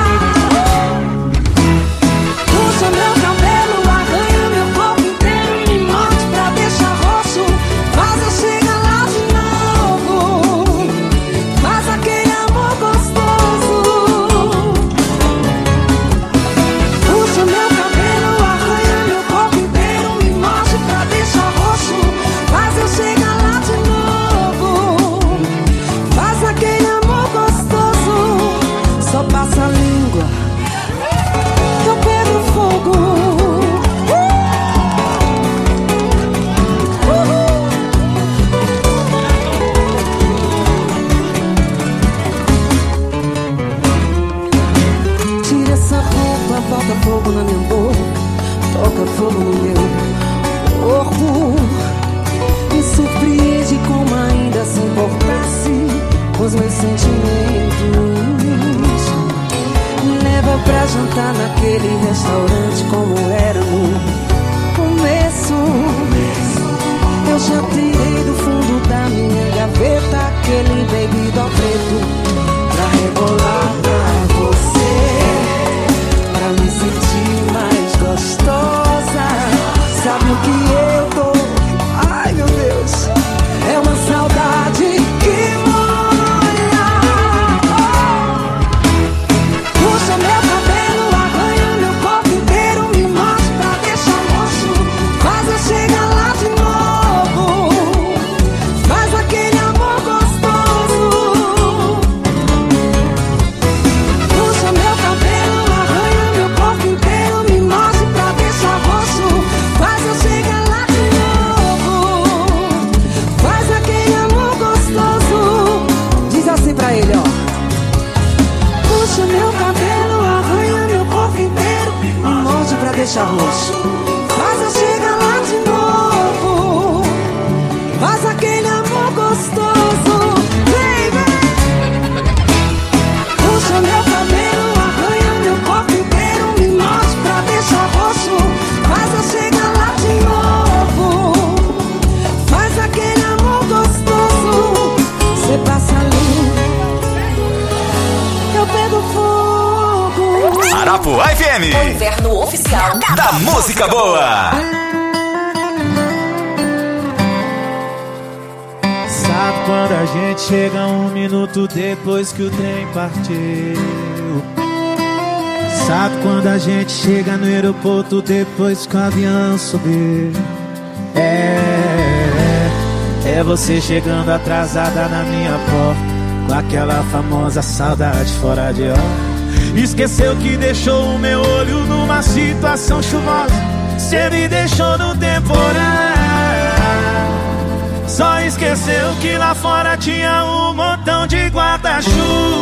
Speaker 10: Puxa meu cabelo, arranha meu corpo inteiro, me morde pra deixar roxo. Faz eu chegar lá de novo, faz aquele amor gostoso. Puxa meu cabelo, arranha meu corpo inteiro, me morde pra deixar roxo. Faz eu chegar lá de novo, faz aquele amor gostoso. Só passa a língua que eu pego fogo. Tira essa roupa, bota fogo na minha boca, toca fogo no meu corpo. Me surpreende como ainda se importasse com os meus sentimentos. Me leva pra jantar naquele restaurante como era no começo. Eu já tirei do fundo da minha gaveta aquele baby do preto pra rebolar pra você, pra me sentir mais gostosa. Sabe o que eu tô? Ai meu Deus, é uma saudade que molha. Puxa meu cabelo, arranha meu corpo inteiro, me morde pra deixar roxo. Faz eu chegar lá de novo, faz aquele amor gostoso. Puxa meu cabelo, arranha meu corpo inteiro, me morde pra deixar roxo. Faz eu chegar lá de novo, faz aquele amor gostoso. Diz assim pra ele, ó. Puxa meu cabelo, arranha meu corpo inteiro, me morde pra deixar roxo. Faz eu chegar lá de novo, faz aquele amor gostoso. Vem, vem. Puxa meu cabelo, arranha meu corpo inteiro, me morde pra deixar roxo. Faz eu chegar lá de novo, faz aquele amor gostoso. Cê passa ali, eu pego fogo.
Speaker 2: Arapuã F M,
Speaker 3: O inverno oficial
Speaker 2: da música boa.
Speaker 8: Sabe
Speaker 7: quando a gente chega um minuto depois que o trem partiu. Sabe quando a gente chega no aeroporto depois que o avião subiu. É, é você chegando atrasada na minha porta, com aquela famosa saudade fora de hora. Esqueceu que deixou o meu olho numa situação chuvosa. Cê me deixou no temporal. Só esqueceu que lá fora tinha um montão de guarda-chuva.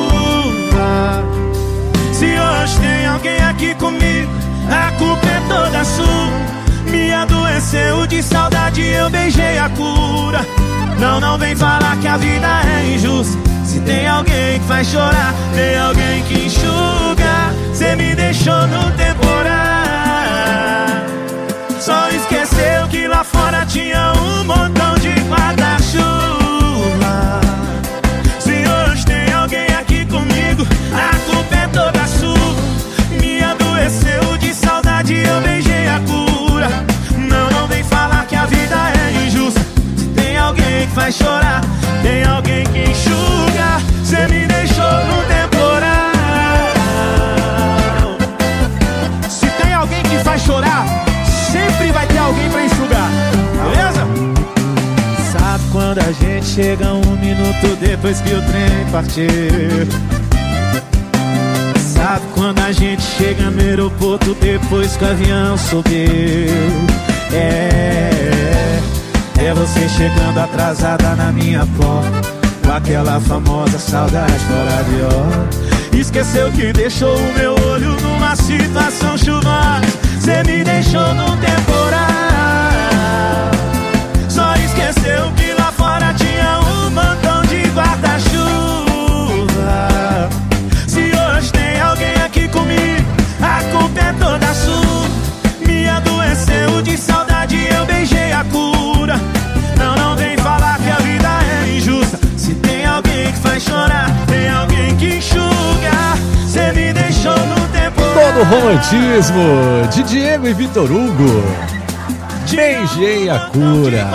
Speaker 7: Se hoje tem alguém aqui comigo, a culpa é toda sua. Me adoeceu de saudade, eu beijei a cura. Não, não vem falar que a vida é injusta. Se tem alguém que faz chorar, tem alguém que enxuga. Cê me deixou no temporal. Só esqueceu que lá fora tinha um montão de guarda-chuva. Se hoje tem alguém aqui comigo, a culpa é toda sua. Me adoeceu de saudade, eu beijei a cura. Não, não vem falar que a vida é injusta. Se tem alguém que faz chorar, tem alguém que enxuga. Cê me deixou no temporal. Se tem alguém que faz chorar, sempre vai ter alguém pra enxugar, beleza? Sabe quando a gente chega um minuto depois que o trem partiu? Sabe quando a gente chega no aeroporto depois que o avião subiu? É, é você chegando atrasada na minha porta, com aquela famosa saudade fora de hora. Esqueceu que deixou o meu olho numa situação chuvosa. Cê me deixou no temporal. Só esqueceu que lá fora tinha um montão de guarda-chuva. Se hoje tem alguém aqui comigo, a culpa é toda sua. Me adoeceu de saudade, eu beijei a cura. Não, não vem falar que a vida é injusta. Se tem alguém que faz chorar, tem alguém que enxuga. Cê me deixou no temporal.
Speaker 9: Todo o romantismo de Diego e Vitor Hugo. Beijei a cura.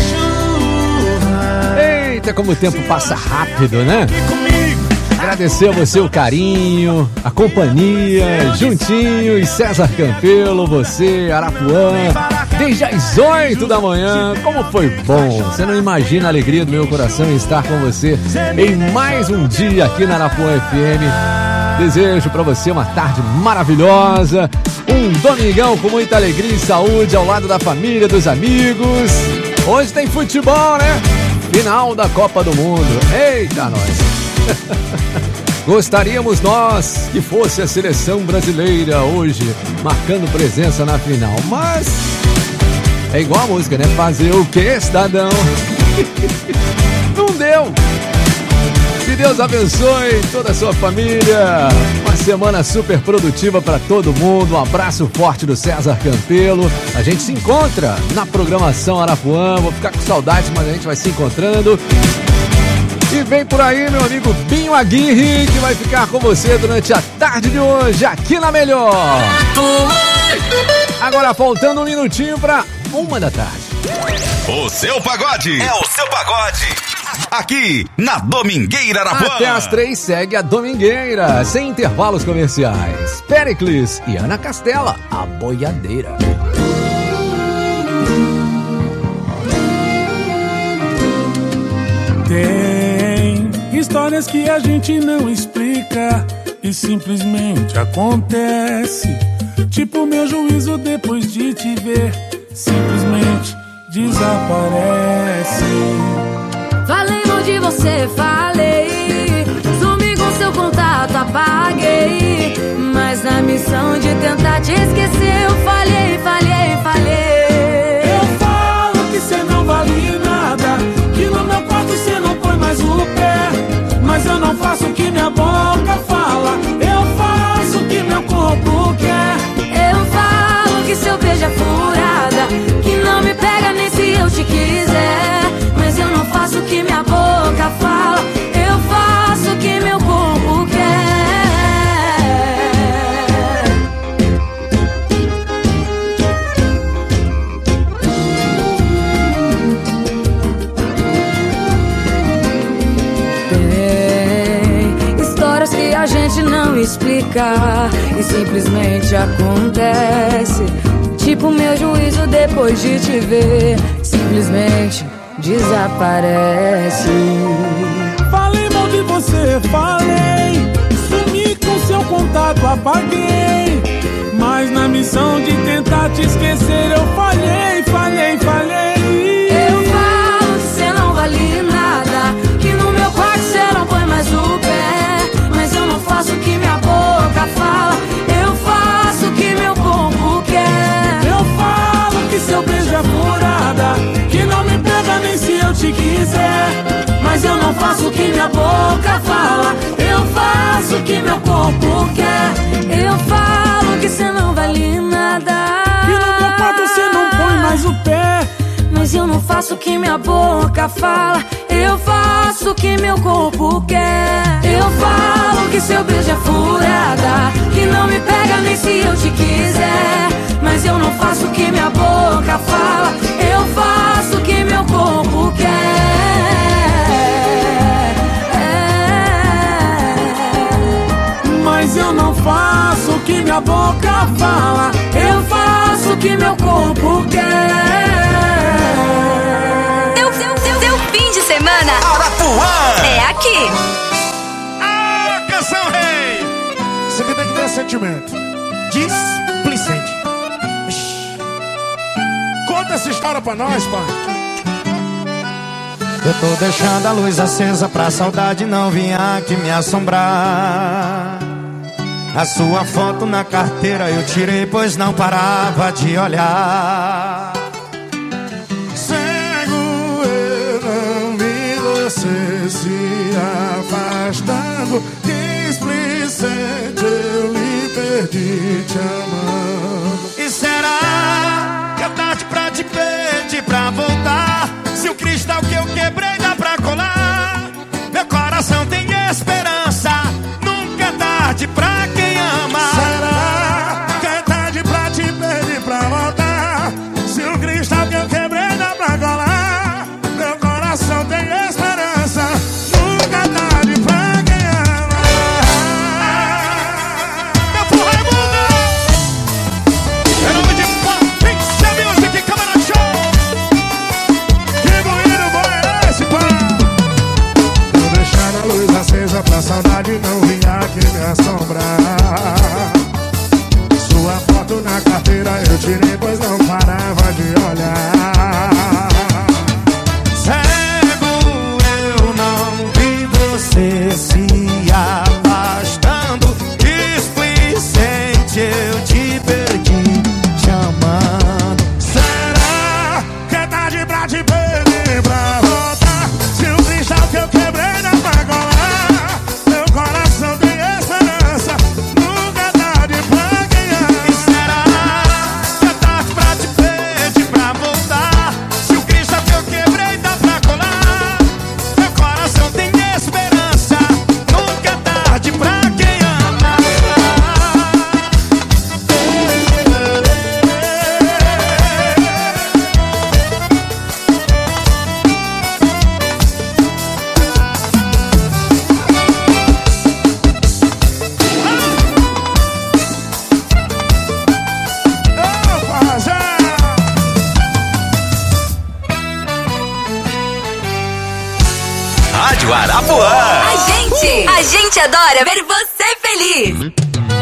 Speaker 9: Eita, como o tempo passa rápido, né? Agradecer a você o carinho, a companhia, Juntinho e César Campelo, você, Arapuã, desde as oito da manhã. Como foi bom! Você não imagina a alegria do meu coração em estar com você em mais um dia aqui na Arapuã F M. Desejo pra você uma tarde maravilhosa, um domingão com muita alegria e saúde ao lado da família, dos amigos. Hoje tem futebol, né? Final da Copa do Mundo. Eita, nós! Gostaríamos nós que fosse a seleção brasileira hoje marcando presença na final, mas é igual a música, né? Fazer o que, cidadão? Não deu! Que Deus abençoe toda a sua família. Uma semana super produtiva para todo mundo. Um abraço forte do César Campelo. A gente se encontra na programação Arapuã. Vou ficar com saudades, mas a gente vai se encontrando. E vem por aí meu amigo Binho Aguirre, que vai ficar com você durante a tarde de hoje aqui na Melhor. Agora faltando um minutinho para uma da tarde.
Speaker 2: O seu pagode é o seu pagode. Aqui na Domingueira Arapuã.
Speaker 9: Até às três segue a Domingueira, sem intervalos comerciais. Pericles e Ana Castela, a boiadeira.
Speaker 17: Tem histórias que a gente não explica e simplesmente acontece. Tipo meu juízo depois de te ver, simplesmente desaparece.
Speaker 4: Falei mal de você, falei. Sumi com seu contato, apaguei. Mas na missão de tentar te esquecer, eu falhei, falhei, falhei.
Speaker 17: Eu falo que cê não vale nada, que no meu quarto cê não põe mais o pé. Mas eu não faço o que minha boca fala, eu faço o que meu corpo quer.
Speaker 4: Eu falo que seu beijo é furada, que não me pega nem se eu te quiser. Mas eu não faço o que minha boca fala, eu faço o que meu corpo quer. gente não explica e simplesmente acontece. Tipo meu juízo depois de te ver, simplesmente desaparece.
Speaker 17: Falei mal de você, falei. Sumi com seu contato, apaguei. Mas na missão de tentar te esquecer eu falhei, falhei, falhei.
Speaker 4: Eu falo que cê não vale nada, que no meu quarto cê não põe mais o pé. Mas eu não faço o que minha boca fala, eu faço o que meu corpo quer.
Speaker 17: Eu falo que seu beijo é furada, que não me pega nem se eu te quiser. Mas eu não faço o que minha boca fala, eu faço o que meu corpo quer. Eu falo que cê não vale nada, que no meu quarto cê não põe mais o pé.
Speaker 4: Mas eu não faço o que minha boca fala, eu faço o que meu corpo quer. Eu falo que seu beijo é furada, que não me pega nem se eu te quiser. Mas eu não faço o que minha boca fala, eu faço o que meu corpo quer.
Speaker 17: Mas eu não faço o que minha boca fala,
Speaker 4: eu faço o que meu corpo quer.
Speaker 3: Seu, seu, seu, seu fim de semana
Speaker 2: Arapuã
Speaker 3: é aqui.
Speaker 15: Ah, canção rei. Isso aqui tem que ter sentimento. Displicente. Conta essa história pra nós, pai.
Speaker 6: Eu tô deixando a luz acesa pra saudade não vir aqui me assombrar. A sua foto na carteira eu tirei, pois não parava de olhar.
Speaker 15: Cego eu não vi você se afastando. Displicente eu lhe perdi te amando.
Speaker 6: E será que é tarde pra te pedir pra voltar? Se o cristal que eu quebrei dá pra colar, meu coração tem esperança, nunca é tarde pra quem ama.
Speaker 15: Será que é tarde pra te pedir pra voltar? Se o cristal que eu quebrei dá pra colar, meu coração tem esperança, nunca é tarde pra quem ama. Meu porra é mundo. Em nome de Pixel Music, Câmara Show. Que bonito bom é esse, pá? Tô deixando a luz acesa pra saudade não vir aqui me assombrar. Sua foto na carteira eu tirei, pois não parava de olhar.
Speaker 6: Cego eu não vi você se afastando. Displicente eu te perdi te amando.
Speaker 15: Será que é tarde pra te pedir pra voltar? Se o cristal que eu quebrei dá pra colar, meu coração tem esperança, nunca é tarde pra quem ama.
Speaker 6: E será que é tarde pra te pedir pra voltar? Se o cristal que eu quebrei dá pra colar, meu coração tem esperança, nunca é tarde pra quem ama.
Speaker 2: Rádio Arapuã.
Speaker 3: A gente, a gente adora ver você feliz.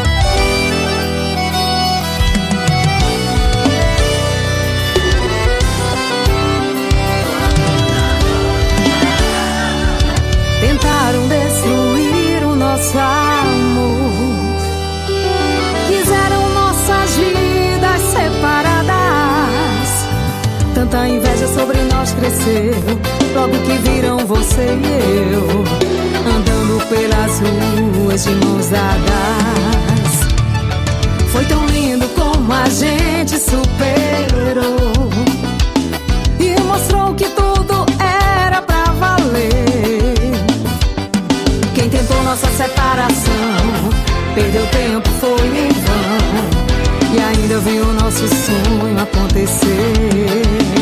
Speaker 4: Tentaram destruir o nosso amor, quiseram nossas vidas separadas. Tanta inveja sobre nós cresceu, logo que viram você e eu andando pelas ruas de mãos dadas. Foi tão lindo como a gente superou e mostrou que tudo era pra valer. Quem tentou nossa separação perdeu tempo, foi em vão, e ainda viu o nosso sonho acontecer.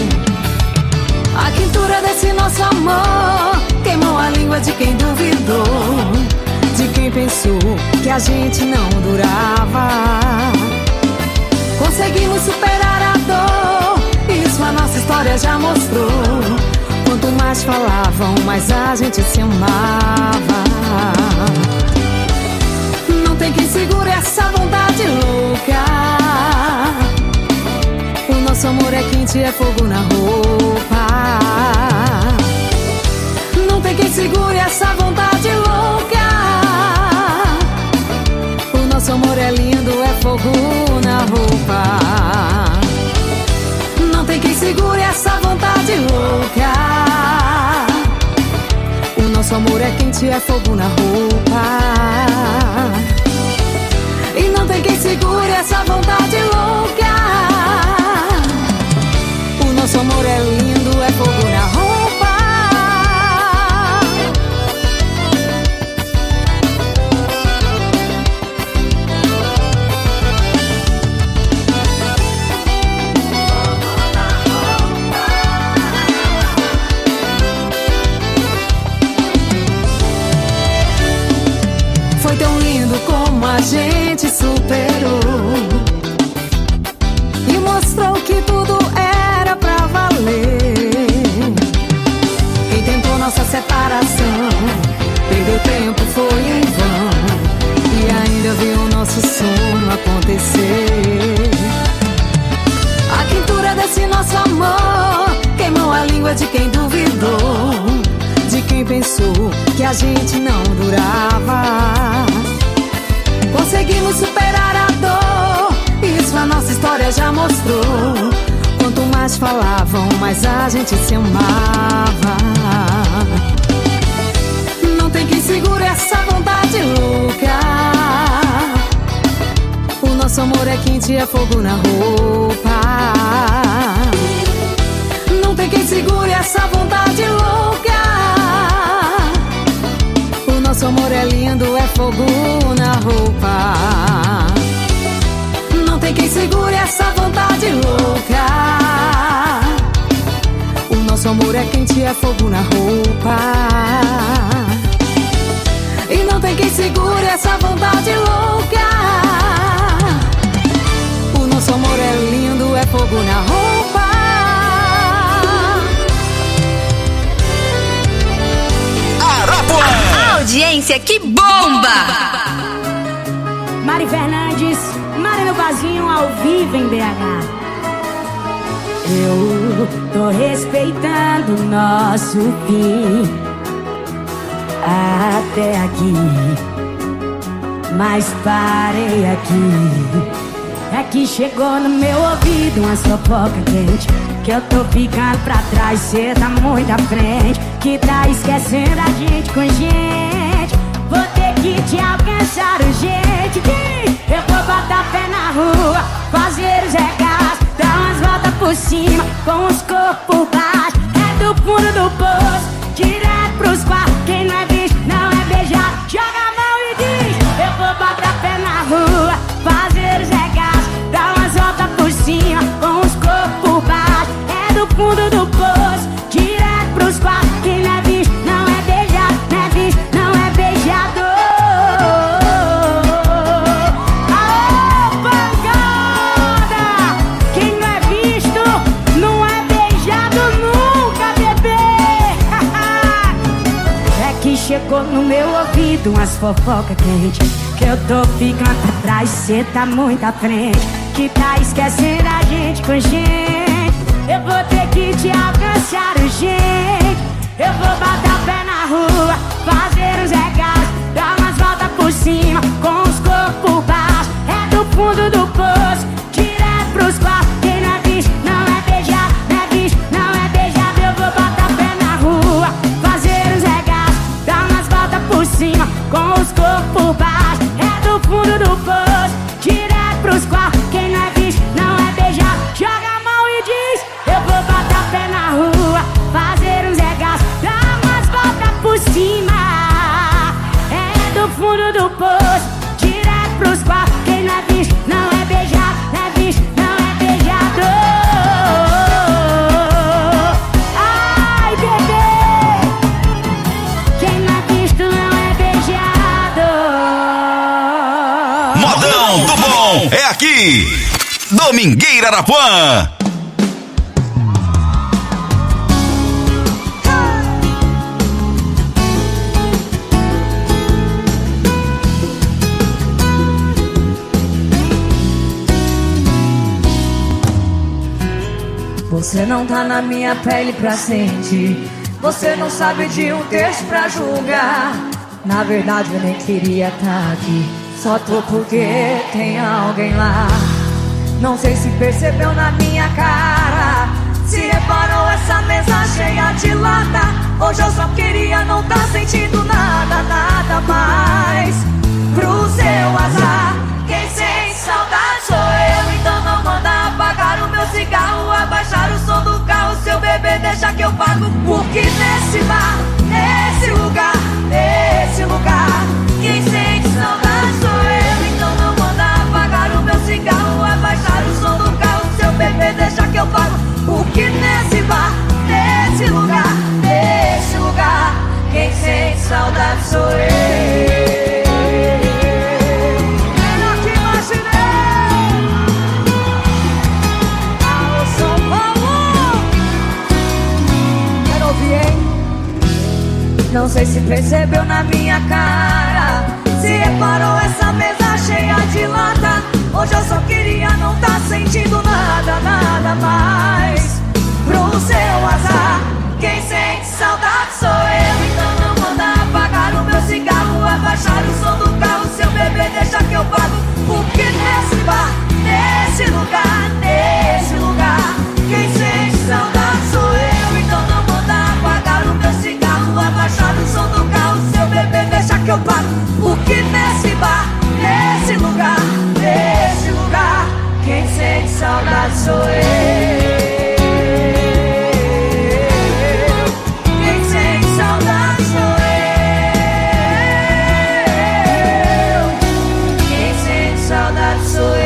Speaker 4: A quentura desse nosso amor queimou a língua de quem duvidou, de quem pensou que a gente não durava. Conseguimos superar a dor, isso a nossa história já mostrou. Quanto mais falavam, mais a gente se amava. Não tem quem segure essa vontade louca. O nosso amor é quente, é fogo na roupa. Não tem quem segure essa vontade louca. O nosso amor é lindo, é fogo na roupa. Não tem quem segure essa vontade louca. O nosso amor é quente, é fogo na roupa. E não tem quem segure essa vontade louca. O nosso amor é lindo, é fogo na roupa. Foi tão lindo como a gente superou e mostrou que tudo era pra valer. Quem tentou nossa separação perdeu tempo, foi em vão, e ainda viu o nosso sonho acontecer. A quentura desse nosso amor queimou a língua de quem duvidou, de quem pensou que a gente não durava. Conseguimos superar a dor, isso a nossa história já mostrou. Quanto mais falavam, mais a gente se amava. Não tem quem segure essa vontade louca. O nosso amor é quente, é fogo na roupa. Não tem quem segure essa vontade louca. O nosso amor é lindo, é fogo na roupa. Não tem quem segure essa vontade louca. O nosso amor é quente, é fogo na roupa. E não tem quem segure essa vontade louca. O nosso amor é lindo, é fogo na roupa.
Speaker 3: A audiência que bomba!
Speaker 18: Mari Fernandes, Mari no Vazinho, ao vivo em B H. Eu tô respeitando o nosso fim até aqui, mas parei aqui. É que chegou no meu ouvido uma fofoca quente, que eu tô ficando pra trás, cê tá muito à frente, que tá esquecendo a gente com gente. Vou ter que te alcançar urgente. Eu vou botar pé na rua, fazer os regaços, dar umas voltas por cima, com os corpos por baixo. É do fundo do poço, direto pros quartos. Quem não é visto, não é beijado. Joga a mão e diz: eu vou botar pé na rua, fazer os regaços, dar umas voltas por cima, com os corpos por baixo. É do fundo do poço, direto pros quartos. Quem não é visto, não é beijado. Não é visto, não é beijado. Aô, pancada! Quem não é visto, não é beijado nunca, bebê. É que chegou no meu ouvido umas fofoca quente, que eu tô ficando pra trás, cê tá muito à frente, que tá esquecendo a gente com gente. Eu vou ter que te alcançar urgente. Eu vou botar pé na rua, fazer uns regaços, dar umas voltas por cima, com os corpos por baixo. É do fundo do poço, direto pros quartos. Quem não é visto, não é beijado. Não é visto, não é beijado. Eu vou botar pé na rua, fazer uns regaços, dar umas voltas por cima, com os corpos por baixo. É do fundo do poço, direto pros quartos. Quem não é visto, não é beijado. Joga a mão e diz: eu vou botar pé na rua,
Speaker 2: aqui, Domingueira Arapuã.
Speaker 19: Você não tá na minha pele pra sentir. Você não sabe de um texto pra julgar. Na verdade eu nem queria tá aqui. Só tô porque tem alguém lá. Não sei se percebeu na minha cara. Se reparou essa mesa cheia de lata. Hoje eu só queria não tá sentindo nada, nada mais. Pro seu azar, quem sente saudade sou eu. Então não manda apagar o meu cigarro, abaixar o som do carro. Seu bebê deixa que eu pago. Porque nesse bar, nesse lugar, nesse lugar, quem sente saudade sou eu. Então não manda apagar o meu cigarro, abaixar o som do carro. Seu bebê deixa que eu pago. Porque nesse bar, nesse lugar, nesse lugar, quem sente saudade sou eu. Não sei se percebeu na minha cara. Se reparou essa mesa cheia de lata. Hoje eu só queria não tá sentindo nada, nada mais. Pro seu azar, quem sente saudade sou eu. Então não manda apagar o meu cigarro, abaixar o som do carro. Seu bebê deixa que eu pago. Porque nesse bar, nesse lugar, nesse lugar, quem sente saudade sou eu. Então não manda apagar o meu cigarro, abaixar o som do carro. Seu bebê deixa que eu pago. Porque nesse bar, nesse lugar, nesse lugar, quem sente saudade sou eu. Quem sente saudade sou eu. Quem sente saudade sou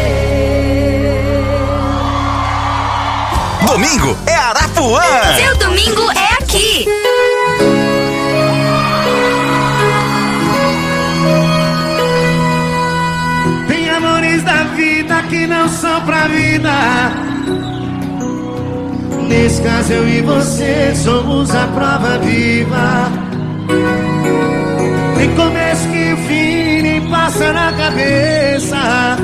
Speaker 19: eu.
Speaker 2: Domingo é Arapuã.
Speaker 3: Seu domingo é aqui.
Speaker 15: Tem amores da vida que não são pra vida. Nesse caso eu e você somos a prova viva. Nem começo que o fim nem passa na cabeça.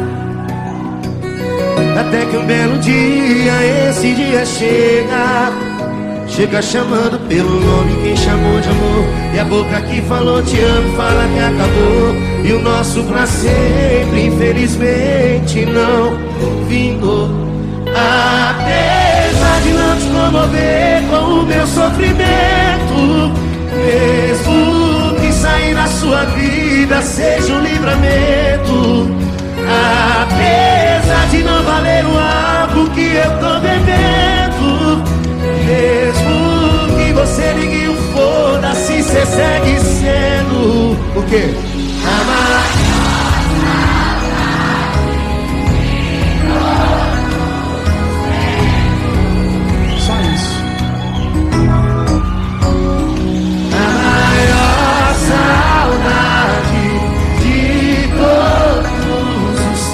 Speaker 15: Até que um belo dia, esse dia chega. Chega chamando pelo nome quem chamou de amor. E a boca que falou te amo fala que acabou. E o nosso pra sempre infelizmente não vingou. Apesar de não te comover com o meu sofrimento, mesmo que sair da sua vida seja um livramento. Apesar de não valer o álcool que eu tô bebendo, mesmo que você ligue o foda-se, cê segue sendo o quê? Amar. Só isso. A maior saudade de todos os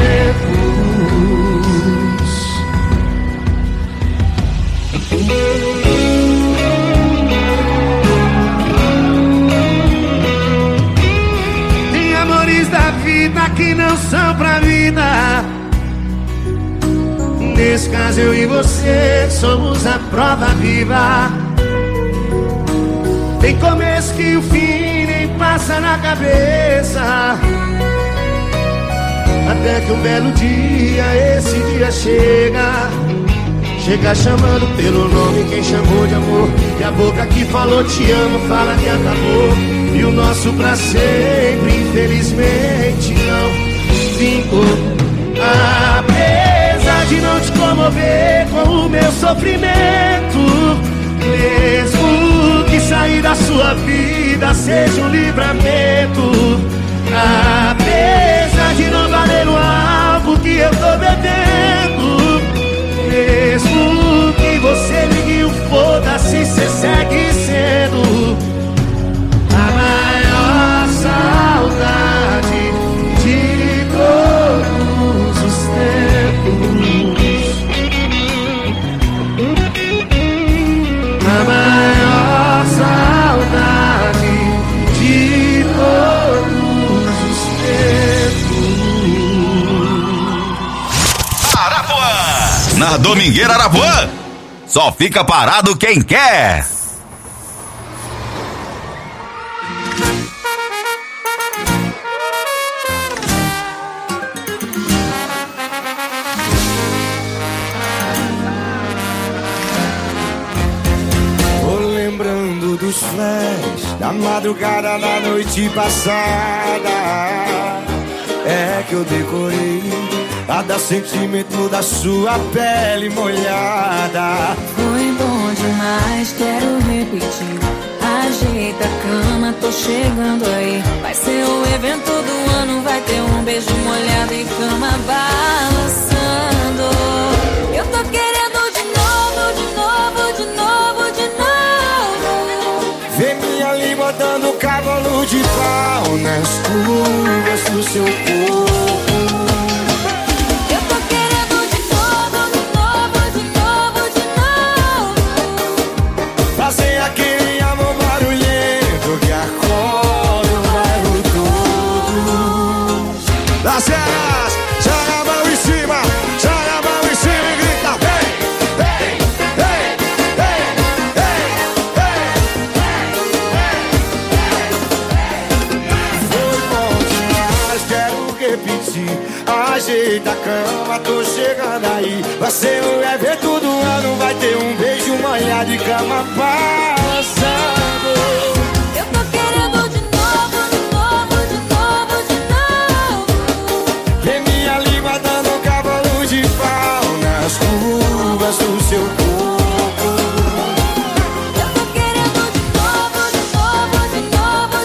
Speaker 15: Tem amores da vida que não são pra vida. Nesse caso eu e você somos a prova viva. Tem começo que o fim nem passa na cabeça. Até que um belo dia, esse dia chega. Chega chamando pelo nome quem chamou de amor. E a boca que falou te amo fala que acabou. E o nosso pra sempre infelizmente não vingou. Apesar de não te comover com o meu sofrimento, mesmo que sair da sua vida seja um livramento. Apesar de não valer o álcool que eu tô bebendo, mesmo que você ligue o foda-se, cê segue sendo a maior saudade de todos
Speaker 2: Na Domingueira Arapuã, só fica parado quem quer.
Speaker 5: Tô lembrando dos flash da madrugada da noite passada. É que eu decorei cada sentimento da sua pele molhada.
Speaker 4: Foi bom demais, quero repetir. Ajeita a cama, tô chegando aí. Vai ser o evento do ano, vai ter um beijo molhado e cama balançando. Eu tô querendo de novo, de novo, de novo, de novo.
Speaker 5: Vê minha língua dando cavalo de pau nas curvas do seu corpo.
Speaker 15: Las cenas, joga a mão em cima, joga a mão em cima e grita vem, vem, vem, vem, vem, vem. Foi bom demais, quero repetir. Ajeita a cama, tô chegando aí. Vai ser o evento do ano, vai ter um beijo molhado de cama balançando. Curvas do seu corpo.
Speaker 4: Eu tô querendo de novo, de novo, de novo,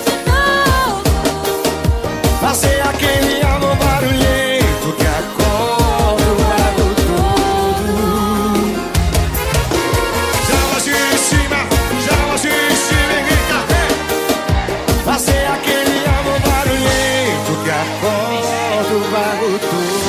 Speaker 4: de novo.
Speaker 5: Fazer aquele amor barulhento que acorda o bairro todo.
Speaker 15: Joga-se em cima, joga-se em cima e grita vem.
Speaker 5: Fazer aquele amor barulhento que acorda o bairro todo.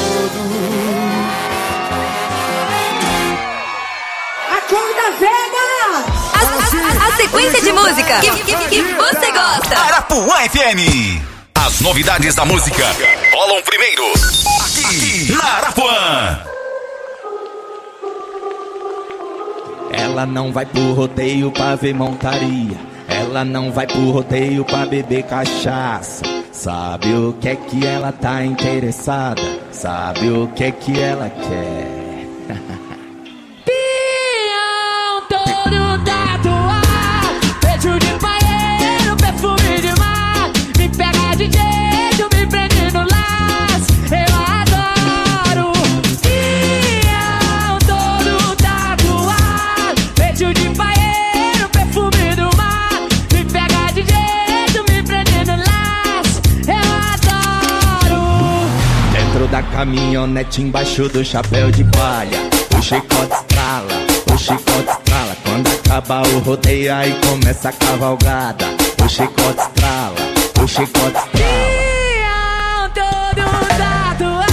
Speaker 3: A, a, a sequência de música que, que, que você gosta.
Speaker 2: Arapuã F M. As novidades da música rolam primeiro aqui na Arapuã.
Speaker 20: Ela não vai pro rodeio pra ver montaria. Ela não vai pro rodeio pra beber cachaça. Sabe o que é que ela tá interessada? Sabe o que é que ela quer?
Speaker 10: Todo tatuado, peito de paeiro, perfume de mar. Me pega de jeito, me prende no laço. Eu adoro. Fiel, todo tatuado, peito de paeiro, perfume do mar. Me pega de jeito, me prende no laço. Eu adoro.
Speaker 20: Dentro da caminhonete, embaixo do chapéu de palha, o chicote estrala, o chicote estrala. Quando acaba o rodeio, aí começa a cavalgada. O chicote estrala, o chicote estrala.
Speaker 10: Todo tatuado.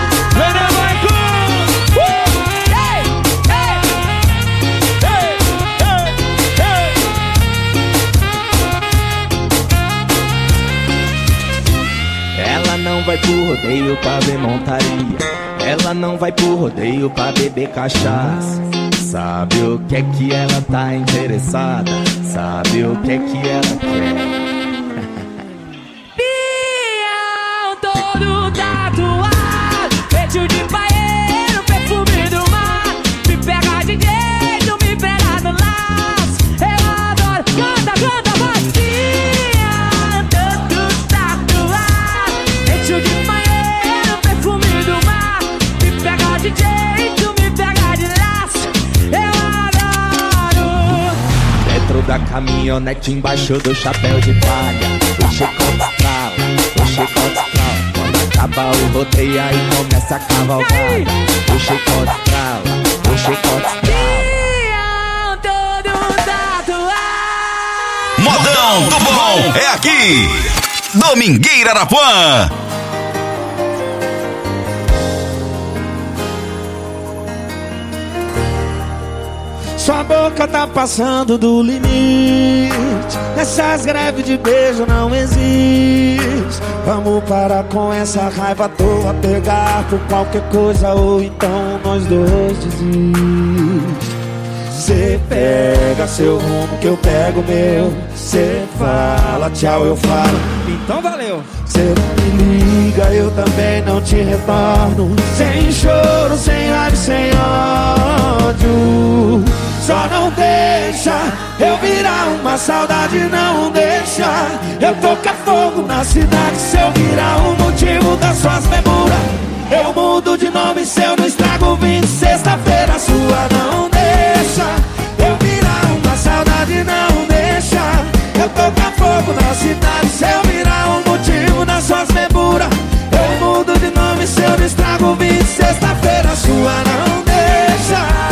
Speaker 20: Ela não vai pro rodeio pra ver montaria. Ela não vai pro rodeio pra beber cachaça. Sabe o que é que ela tá interessada? Sabe o que é que ela quer?
Speaker 10: Fiel, todo tatuado, peito de paeiro, perfume do mar. Me pega de jeito, me pega no laço. Eu adoro, canta, canta, vai. Fiel, todo tatuado, peito de paeiro, perfume do mar. Me pega de jeito, me pega de laço. Eu adoro.
Speaker 20: Dentro da caminhonete, embaixo do chapéu de palha, o chicote estrala, o chicote estrala. Quando acaba o rodeio, aí começa a cavalgada. O chicote estrala, o chicote estrala.
Speaker 10: Todo tatuado.
Speaker 2: Modão do bom é aqui. Domingueira Arapuã.
Speaker 15: Sua boca
Speaker 5: boca tá passando do limite. Essas greves de beijo não existe. Vamos parar com essa raiva à toa, pegar por qualquer coisa, ou então nós dois desiste. Cê pega seu rumo que eu pego o meu. Cê fala tchau, eu falo.
Speaker 8: Então valeu.
Speaker 5: Cê não me liga, eu também não te retorno. Sem choro, sem raiva, sem ódio. Só não deixa eu virar uma saudade, não deixa eu tocar fogo na cidade. Se eu virar o motivo das suas memórias, eu mudo de nome se eu não estrago o vinho. Sexta-feira sua, não deixa eu virar uma saudade, não deixa eu tocar fogo na cidade. Se eu virar o motivo das suas memórias, eu mudo de nome se eu não estrago o vinho. Sexta-feira sua, não deixa.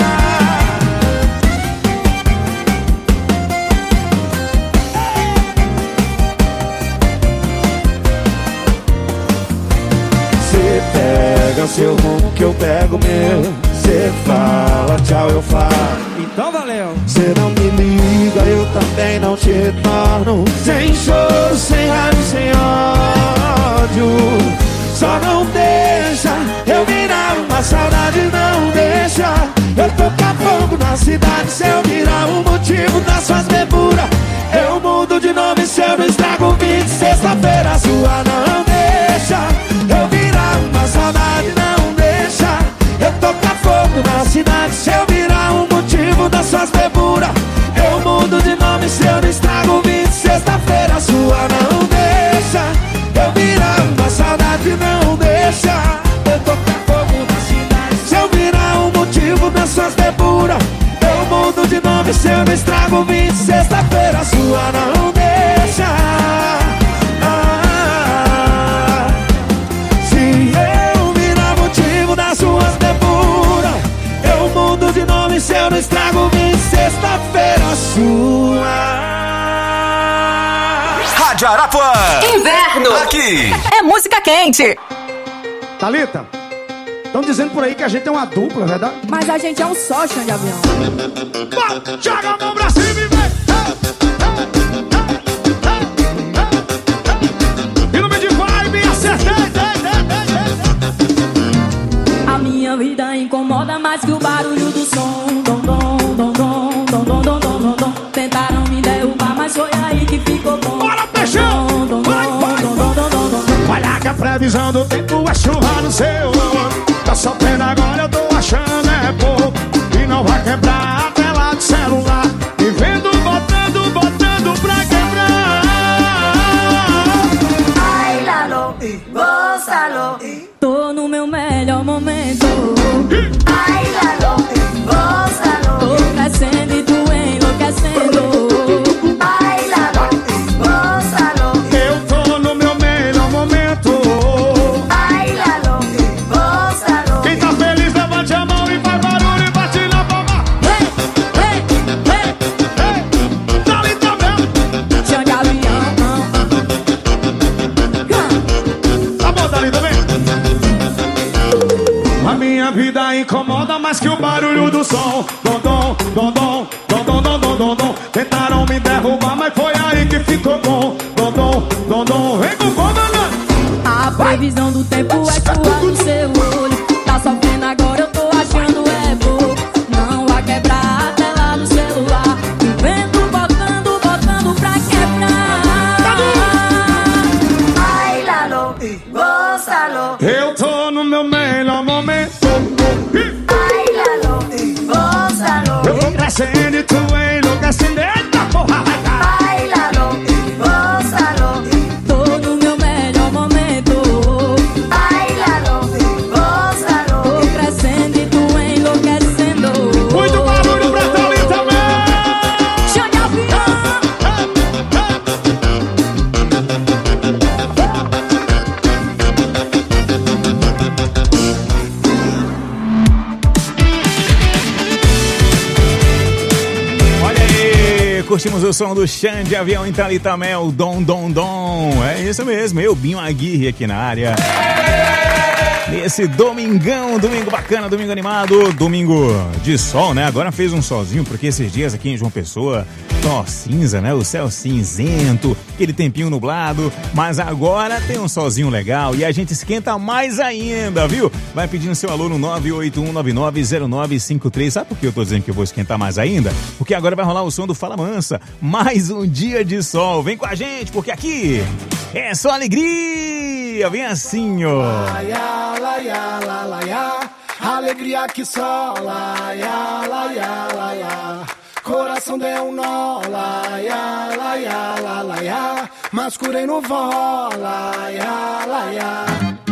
Speaker 5: Pega seu rumo que eu pego o meu. Cê fala tchau, eu falo.
Speaker 8: Então valeu.
Speaker 5: Cê não me liga, eu também não te retorno. Sem choro, sem raiva, sem ódio. Só não deixa eu virar uma saudade, não deixa eu tocar fogo na cidade. Se eu virar o motivo das suas memórias, eu mudo de nome se eu não estrago o vídeo. Sexta-feira sua, não deixa eu virar uma saudade, não deixa eu tocar fogo na cidade. Se eu virar o motivo das suas memórias, eu mudo de nome se eu não estrago o vídeo. Sexta-feira sua, não deixa eu virar uma saudade, não deixa eu tocar fogo na cidade. Se eu virar o motivo das suas memórias, eu mudo de nome se eu não estrago o vídeo. Sexta-feira sua, não deixa. Ah, se eu virar motivo das suas memórias, eu mudo de nome se eu não estrago o vinho. Sexta-feira sua.
Speaker 2: Rádio Arapuã.
Speaker 3: Inverno.
Speaker 2: Aqui.
Speaker 3: É música quente.
Speaker 15: Thalita, estão dizendo por aí que a gente é uma dupla, é verdade?
Speaker 19: Mas a gente é um só, chão de avião.
Speaker 15: Joga a mão pra cima e vem. E no meio de vibe, acertei.
Speaker 18: A minha vida incomoda mais que o barulho do som. Dom, dom, dom, dom, dom, dom, dom, dom, dom, dom. Tentaram me derrubar, mas foi aí que ficou bom.
Speaker 15: Bora, peixão! Vai, vai, olha que a previsão do tempo é chuva no seu olho. Tá sofrendo agora, eu tô achando é pouco. E não vai quebrar a tela do celular. E vendo, botando, botando pra quebrar.
Speaker 19: Ai, Lalo, gózalo.
Speaker 18: Tô no meu melhor momento.
Speaker 19: Ai, Lalo, gózalo.
Speaker 18: Tô crescendo e tu enlouquecendo.
Speaker 19: Ai, Lalo, gózalo.
Speaker 15: Eu tô no meu melhor momento.
Speaker 19: Ai, Lalo, gózalo.
Speaker 15: Quem tá feliz, levante a mão e faz barulho e bate na palma.
Speaker 18: Hey, hey, hey,
Speaker 15: hey. Dali também.
Speaker 18: chão de avião.
Speaker 15: Tá bom, Dali também. A minha vida incomoda mais que o barulho do som. Dom, dom, dom, dom, dom, dom, dom, dom, dom, dom. Tentaram me derrubar, mas foi aí que ficou bom. Dom, dom, dom, dom, vem com comandante.
Speaker 18: A previsão do tempo é chuva no seu olho. Tá sofrendo agora, eu tô achando é pouco. Não vai quebrar a tela do celular. E vento botando, botando pra quebrar.
Speaker 19: Ai, Lalo, gózalo.
Speaker 15: Eu tô no meu melhor momento.
Speaker 19: Ai, Lalo, gózalo.
Speaker 15: Eu tô crescendo e tu enlouquecendo. Eita porra, vai dar.
Speaker 19: Ai, Lalo, gózalo.
Speaker 18: Tô no meu melhor momento.
Speaker 19: Ai, Lalo, gózalo.
Speaker 18: Tô crescendo e tu enlouquecendo.
Speaker 15: Muito barulho pra Thalita também.
Speaker 18: Chão de avião.
Speaker 12: Olha aí, curtimos o som do Xande de Avião em Thalita Mel, Dom, Dom, Dom. É isso mesmo, eu, Binho Aguirre, aqui na área.
Speaker 21: Nesse domingão, domingo bacana, domingo animado, domingo de sol, né? Agora fez um solzinho, porque esses dias aqui em João Pessoa, só cinza, né? O céu cinzento, aquele tempinho nublado, mas agora tem um solzinho legal e a gente esquenta mais ainda, viu? Vai pedindo seu alô no nove oito um nove nove zero nove cinco três. Sabe por que eu tô dizendo que eu vou esquentar mais ainda? Porque agora vai rolar o som do Fala Mansa. Mais um dia de sol. Vem com a gente, porque aqui é só alegria. Vem assim, ó.
Speaker 15: Laia, laia, la, laia, alegria que só, laia, laia, laia. Coração deu um nó, laia, laia, la, laia, mas curei no vó, laia, laia.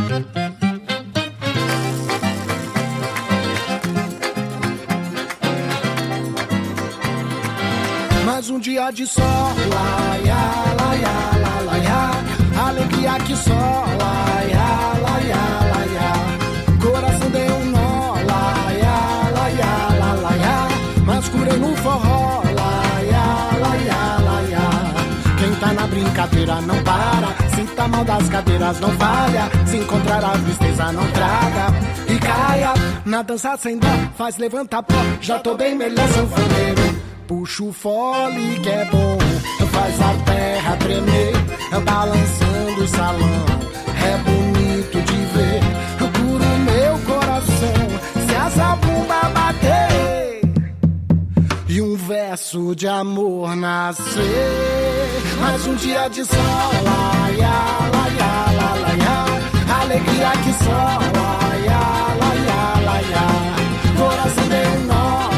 Speaker 15: Mais um dia de sol, laia, laia, la, laia. Alegria que só, laia, laia, laia. Coração deu um nó, laia, laia, la, laia. Mas curei no forró, laia, laia, laia. Quem tá na brincadeira não para, se tá mal das cadeiras não falha, se encontrar a tristeza não traga e caia. Na dança sem dó, faz levantar pó, já tô bem melhor sanfoneiro. Puxa o fole que é bom, faz a terra tremer, balançando o salão, é bonito de ver. Cura o meu coração, se a zabumba bater e um verso de amor nascer. Mais um dia de sol, laia, laia, la, laia. Alegria que só, laia, laia, laia. Coração deu nó,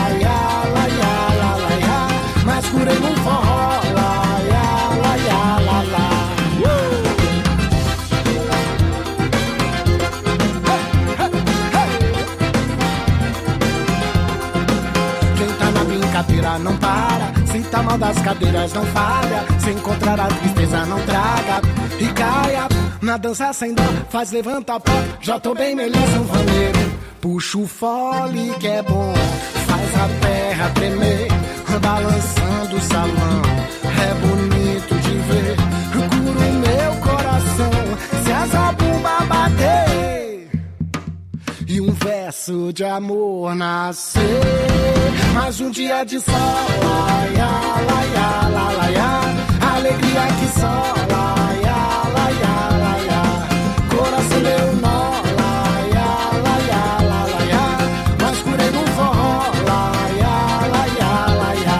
Speaker 15: mas curei no forró, laia, laia, la, la. Uh! Hey, hey, hey. Quem tá na brincadeira não para, se tá mal das cadeiras não falha, se encontrar a tristeza não traga e caia. Na dança sem dó, faz levantar pó, já tô bem melhor sanfoneiro. Puxa o fole que é bom, faz a terra tremer, balançando o salão, é bonito de ver. Cura o meu coração, se a zabumba bater e um verso de amor nascer. Mais um dia de sol, laia, laia, la, laia. Alegria que só, laia, laia, laia. Coração deu nó, laia, laia, la, laia. Mas curei no forró, laia, laia, laia.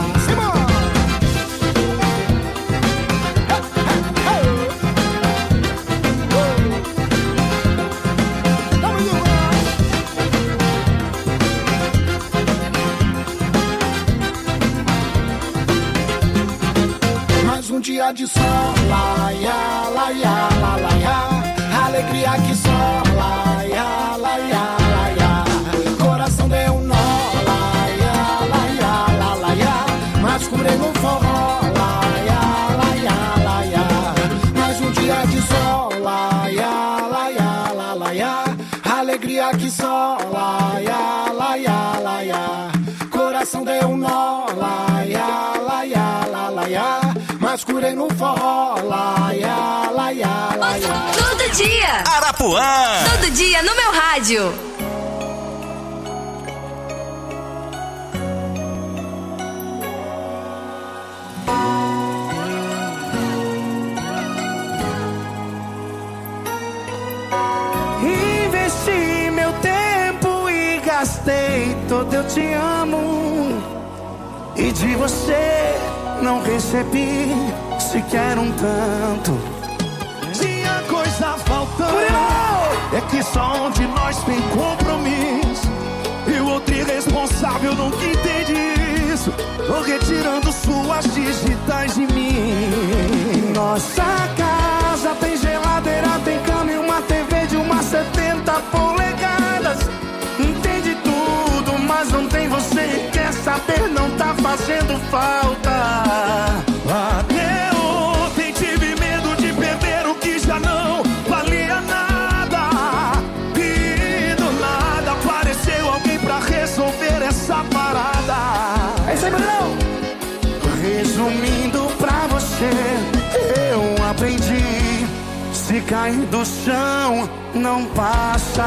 Speaker 15: Mais um dia de sol, laia, laia, la, laia. Alegria que só, laia, laia, laia. Coração deu um nó, laia, laia, la, laia. Mas curei no forró, laia, laia, laia. Mais um dia de sol, laia, laia, la, laia. Alegria que só, laia, laia, laia. Coração deu um nó, laia, laia, la, laia. Mas curei no forró, laia, laia, laia.
Speaker 3: Todo dia.
Speaker 2: Arapuã.
Speaker 3: Todo dia no meu rádio.
Speaker 15: Investi meu tempo e gastei todo eu te amo. E de você não recebi sequer um tanto. Tinha coisa faltando, é que só um de nós tem compromisso e o outro irresponsável nunca entende isso. Tô retirando suas digitais de mim. Nossa casa tem geladeira, tem cama e uma T V de umas setenta polegadas. Entende tudo, mas não tem você. Quer saber, não tá fazendo falta. Até ontem tive medo de perder o que já não valia nada. E do nada apareceu alguém pra resolver essa parada. É isso aí, Bruno. Resumindo pra você, eu aprendi. Se cair do chão, não passa.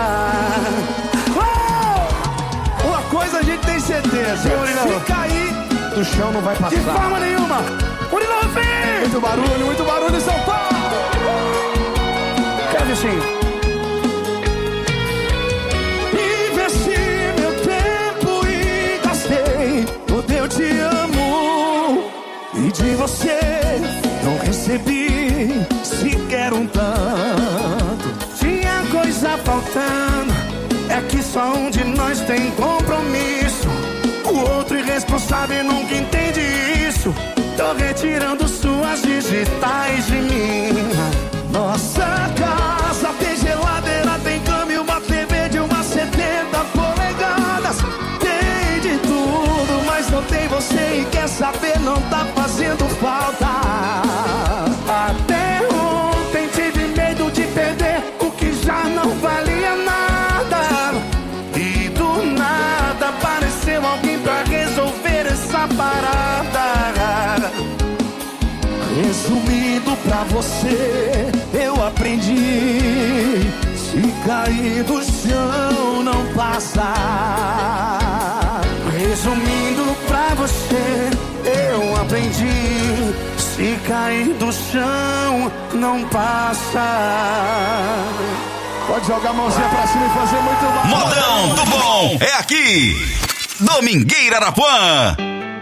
Speaker 15: Oh! Uma coisa a gente tem certeza: se cair do chão, não vai passar. De forma nenhuma. Murilo, vem! Muito barulho, muito barulho em São Paulo. Quero assim. Investi meu tempo e gastei tudo eu te amo. E de você não recebi sequer um tanto. Tinha coisa faltando, é que só um de nós tem compromisso. O outro irresponsável nunca entende isso. Tô retirando suas digitais de mim. Nossa casa tem geladeira, tem cama e uma T V de umas setenta polegadas. Tem de tudo, mas não tem você. E quer saber, não tá fazendo falta. Até ontem tive medo de perder o que já não valia nada. E do nada apareceu alguém pra resolver essa parada. Resumindo pra você, eu aprendi: se cair do chão, não passa. Resumindo pra você, eu aprendi: se cair do chão, não passa. Pode jogar a mãozinha pra cima e fazer muito mal.
Speaker 2: Modão do Bom é aqui, Domingueira Arapuã.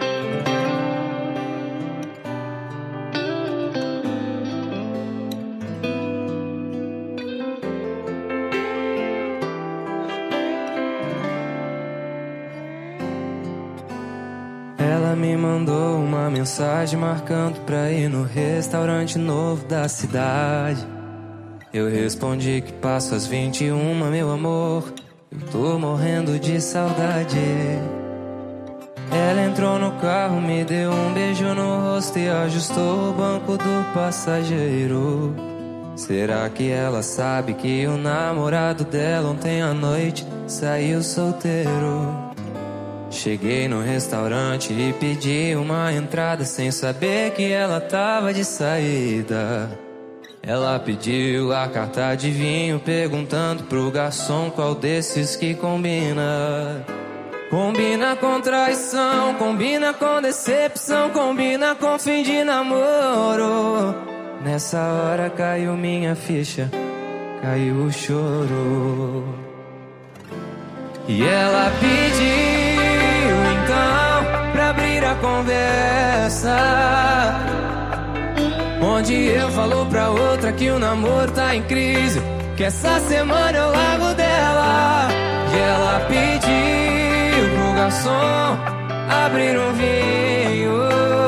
Speaker 16: Ela me mandou uma mensagem marcando pra ir no restaurante novo da cidade. Eu respondi que passo às vinte e uma, meu amor, eu tô morrendo de saudade. Ela entrou no carro, me deu um beijo no rosto e ajustou o banco do passageiro. Será que ela sabe que o namorado dela ontem à noite saiu solteiro? Cheguei no restaurante e pedi uma entrada sem saber que ela tava de saída. Ela pediu a carta de vinho, perguntando pro garçom qual desses que combina. Combina com traição, combina com decepção, combina com fim de namoro. Nessa hora caiu minha ficha, caiu o choro. E ela pediu então pra abrir a conversa, onde eu falo pra outra que o namoro tá em crise, que essa semana eu largo dela. E ela pediu pro garçom abrir um vinho,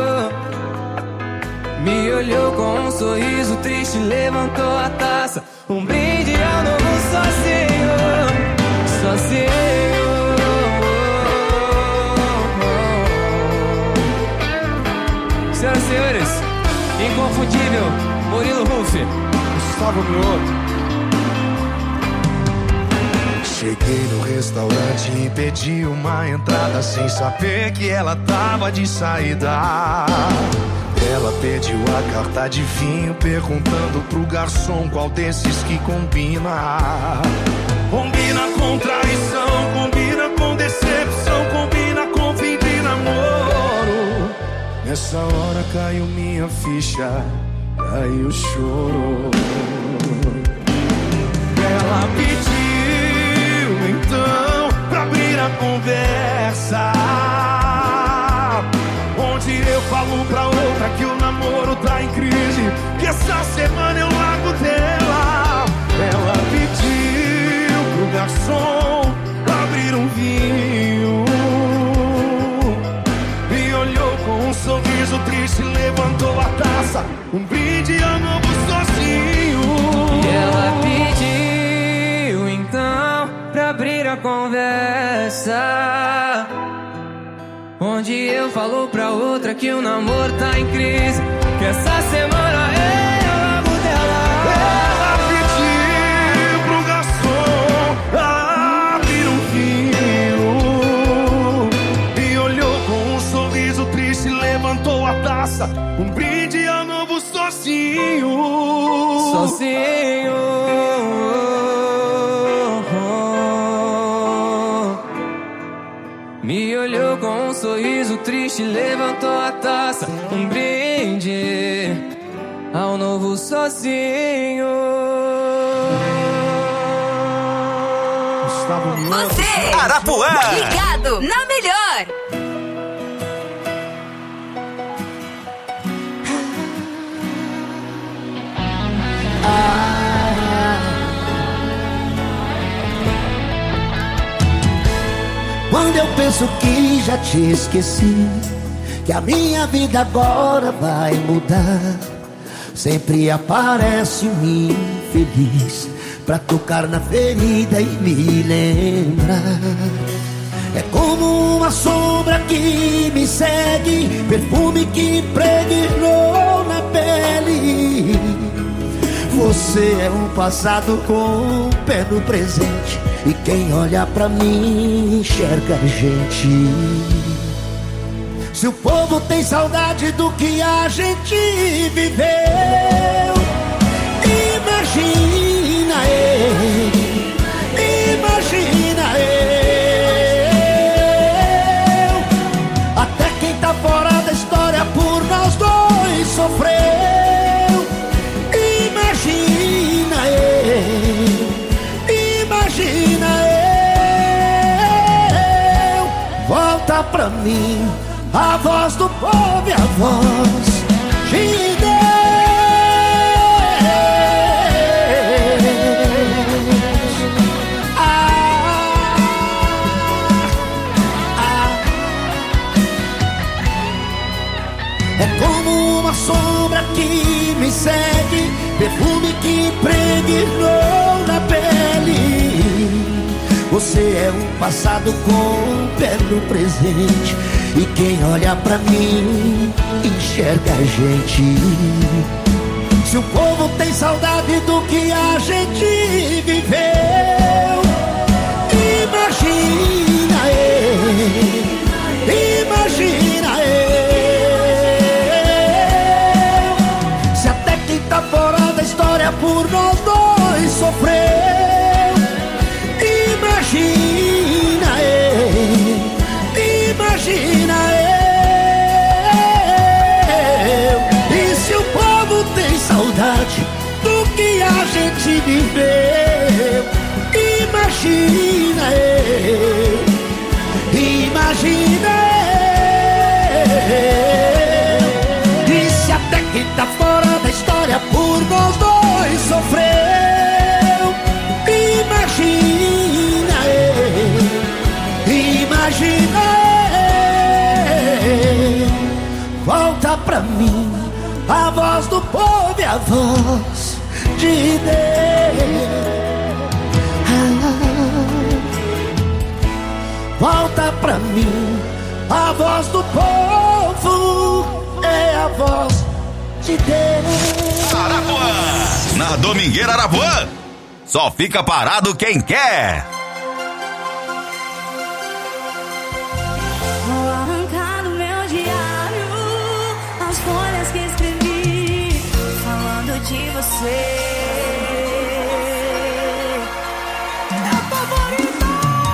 Speaker 16: me olhou com um sorriso triste, levantou a taça, um brinde ao novo sozinho, sozinho. Senhoras e senhores, inconfundível Murilo Huff, Gustavo Mioto.
Speaker 15: Cheguei no restaurante e pedi uma entrada sem saber que ela tava de saída. Ela pediu a carta de vinho, perguntando pro garçom qual desses que combina. Combina com traição, combina com decepção, combina com fim de namoro. Nessa hora caiu minha ficha, caiu o choro. Ela pediu então pra abrir a conversa, onde eu falo pra outra que o namoro tá em crise, que essa semana eu largo dela. Ela pediu pro garçom abrir um vinho, me olhou com um sorriso triste, levantou a taça, um brinde ao novo sozinho.
Speaker 16: E ela pediu então pra abrir a conversa, onde eu falo pra outra que o namoro tá em crise, que essa semana eu largo dela.
Speaker 15: Ela pediu pro garçom abrir um vinho, me olhou com um sorriso triste, triste levantou a taça. Um brinde ao novo sozinho.
Speaker 16: Sozinho. Me olhou com um sorriso triste, levantou a taça. Um brinde ao novo sozinho.
Speaker 3: Você,
Speaker 2: Arapuã,
Speaker 3: ligado na melhor.
Speaker 1: Quando eu penso que já te esqueci, que a minha vida agora vai mudar, sempre aparece um infeliz pra tocar na ferida e me lembrar. É como uma sombra que me segue, perfume que impregnou na pele. Você é um passado com um pé no presente, e quem olha pra mim enxerga a gente. Se o povo tem saudade do que a gente viveu, imagina eu, imagina eu. Até quem tá fora da história por nós dois sofreu. Imagina eu, imagina eu. Volta pra mim a voz do povo e a voz de Deus. Ah, ah. É como uma sombra que me segue, perfume que impregnou na pele. Você é um passado com um pé no presente, e quem olha pra mim enxerga a gente. Se o povo tem saudade do que a gente viveu, imagina eu, imagina eu. Se até quem tá fora da história por nós dois sofreu. Imagina eu, imagina eu. E se o povo tem saudade do que a gente viveu, imagina eu, imagina eu. E se até quem tá fora da história por nós dois sofreu, imagina eu, imagina eu. Volta pra mim a voz do povo e a voz de Deus. Ah, volta pra mim a voz do povo, é a voz de Deus.
Speaker 2: Arapuã, na Domingueira Arapuã, só fica parado quem quer.
Speaker 4: Vou arrancar do meu diário as folhas que escrevi falando de você. É a favorita!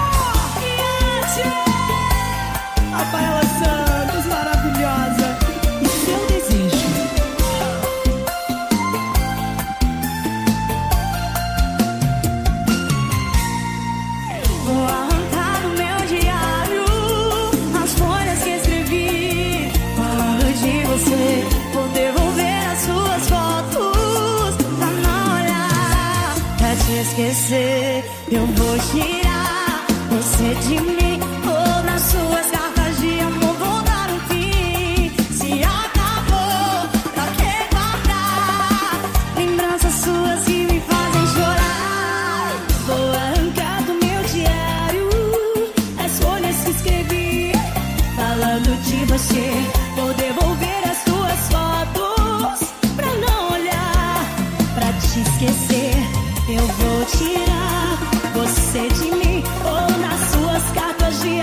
Speaker 4: Rafaela Santos, maravilhosa. E seu desejo? Vou arrancar do meu diário as folhas que escrevi falando de você. Vou devolver as suas fotos pra não olhar, pra te esquecer. Eu vou tirar você de mim, ou nas suas cartas de amor vou dar um fim. Se acabou, pra que guardar lembranças suas que me fazem chorar? Vou arrancar do meu diário as folhas que escrevi falando de você. Vou devolver as suas fotos pra não olhar, pra te esquecer. Eu vou tirar você de mim, ou nas suas cartas de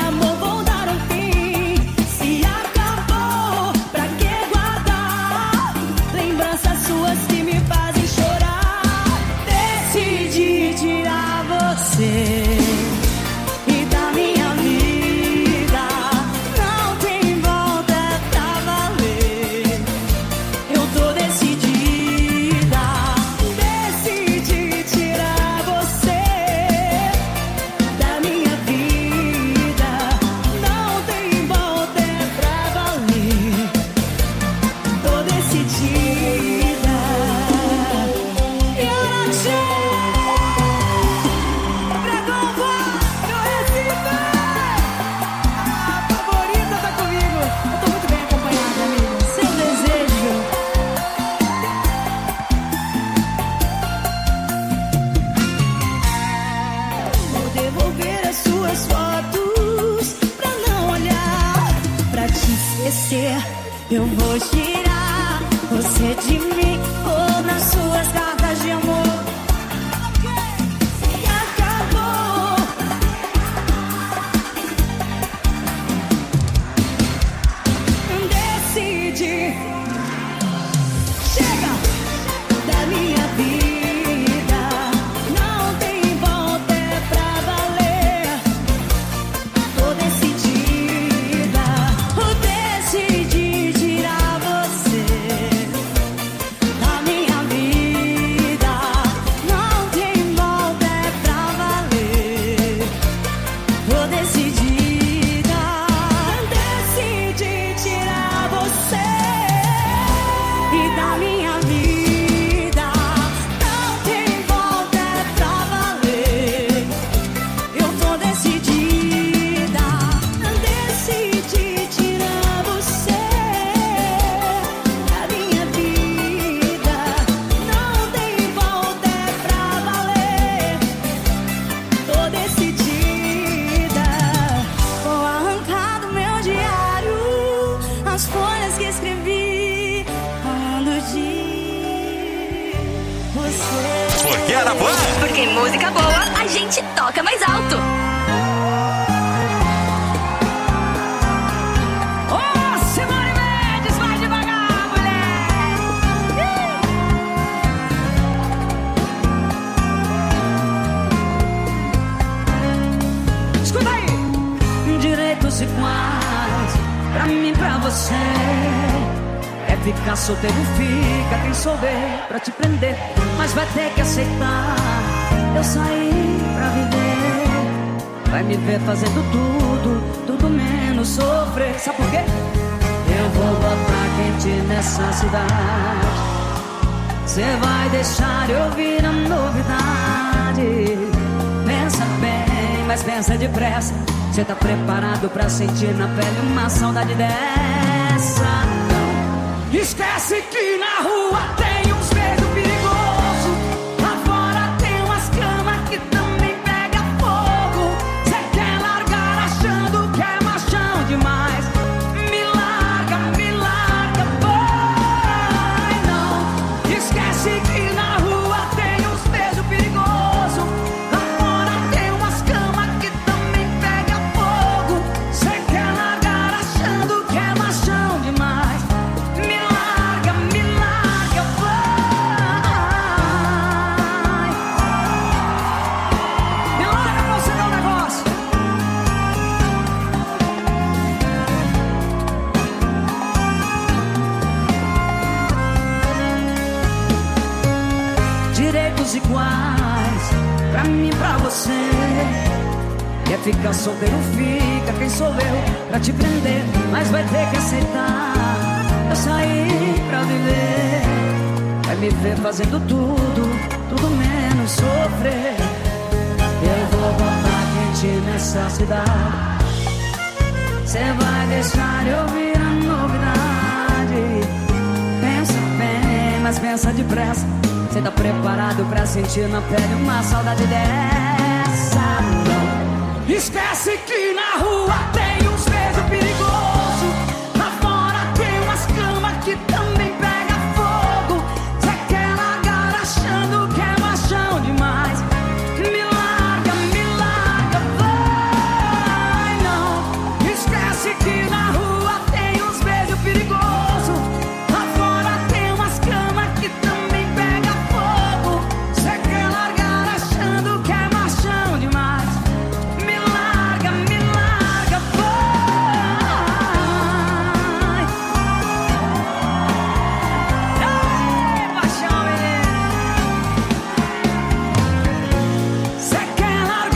Speaker 18: Eu vou tirar você de mim, ou nas suas cartas de amor. E acabou. Decidi. Chega da minha vida. Não tem volta, é pra valer. Tô decidida. Decidi tirar você da minha vida. Não tem volta, é pra valer. Tô decidida. Decidi tirar você e da minha vida. Não tem volta, é pra valer. Eu tô decidida. Decidi tirar você da minha vida. Não tem volta, é pra valer. Tô decidida. Vou arrancar do meu diário as folhas que escrevi falando de você.
Speaker 2: Porque Arapuã.
Speaker 3: Porque música boa, a gente toca mais alto.
Speaker 18: Ô, Simone Mendes, vai devagar, mulher. Ih. Escuta aí. Direitos iguais pra mim, pra você. É ficar solteiro, fica quem souber pra te prender. Mas vai ter que aceitar. Eu saí pra viver. Vai me ver fazendo tudo, tudo menos sofrer. Sabe por quê? Eu vou botar quente nessa cidade. Cê vai deixar eu ouvir a novidade. Pensa bem, mas pensa depressa. Cê tá preparado pra sentir na pele uma saudade dessa? Não. Esquece que na rua tem uns medos perigosos. Lá fora tem umas camas que também pega fogo. Cê quer largar achando que é machão demais. Me larga, me larga, vai não. Esquece que na rua tem uns medos perigosos. Lá fora tem umas camas que também pega fogo. Cê quer largar achando que é machão demais. Me larga, me larga, vai. Me larga pra você ver um negócio. Direitos iguais pra mim, pra você. Quer ficar solteiro, fica quem sou eu pra te prender. Mas vai ter que aceitar. Eu saí pra viver. Vai me ver fazendo tudo, tudo menos sofrer. Eu vou botar quente nessa cidade. Cê vai deixar eu ouvir a novidade. Pensa bem, mas pensa depressa. Cê tá preparado pra sentir na pele uma saudade dessa? Não. Esquece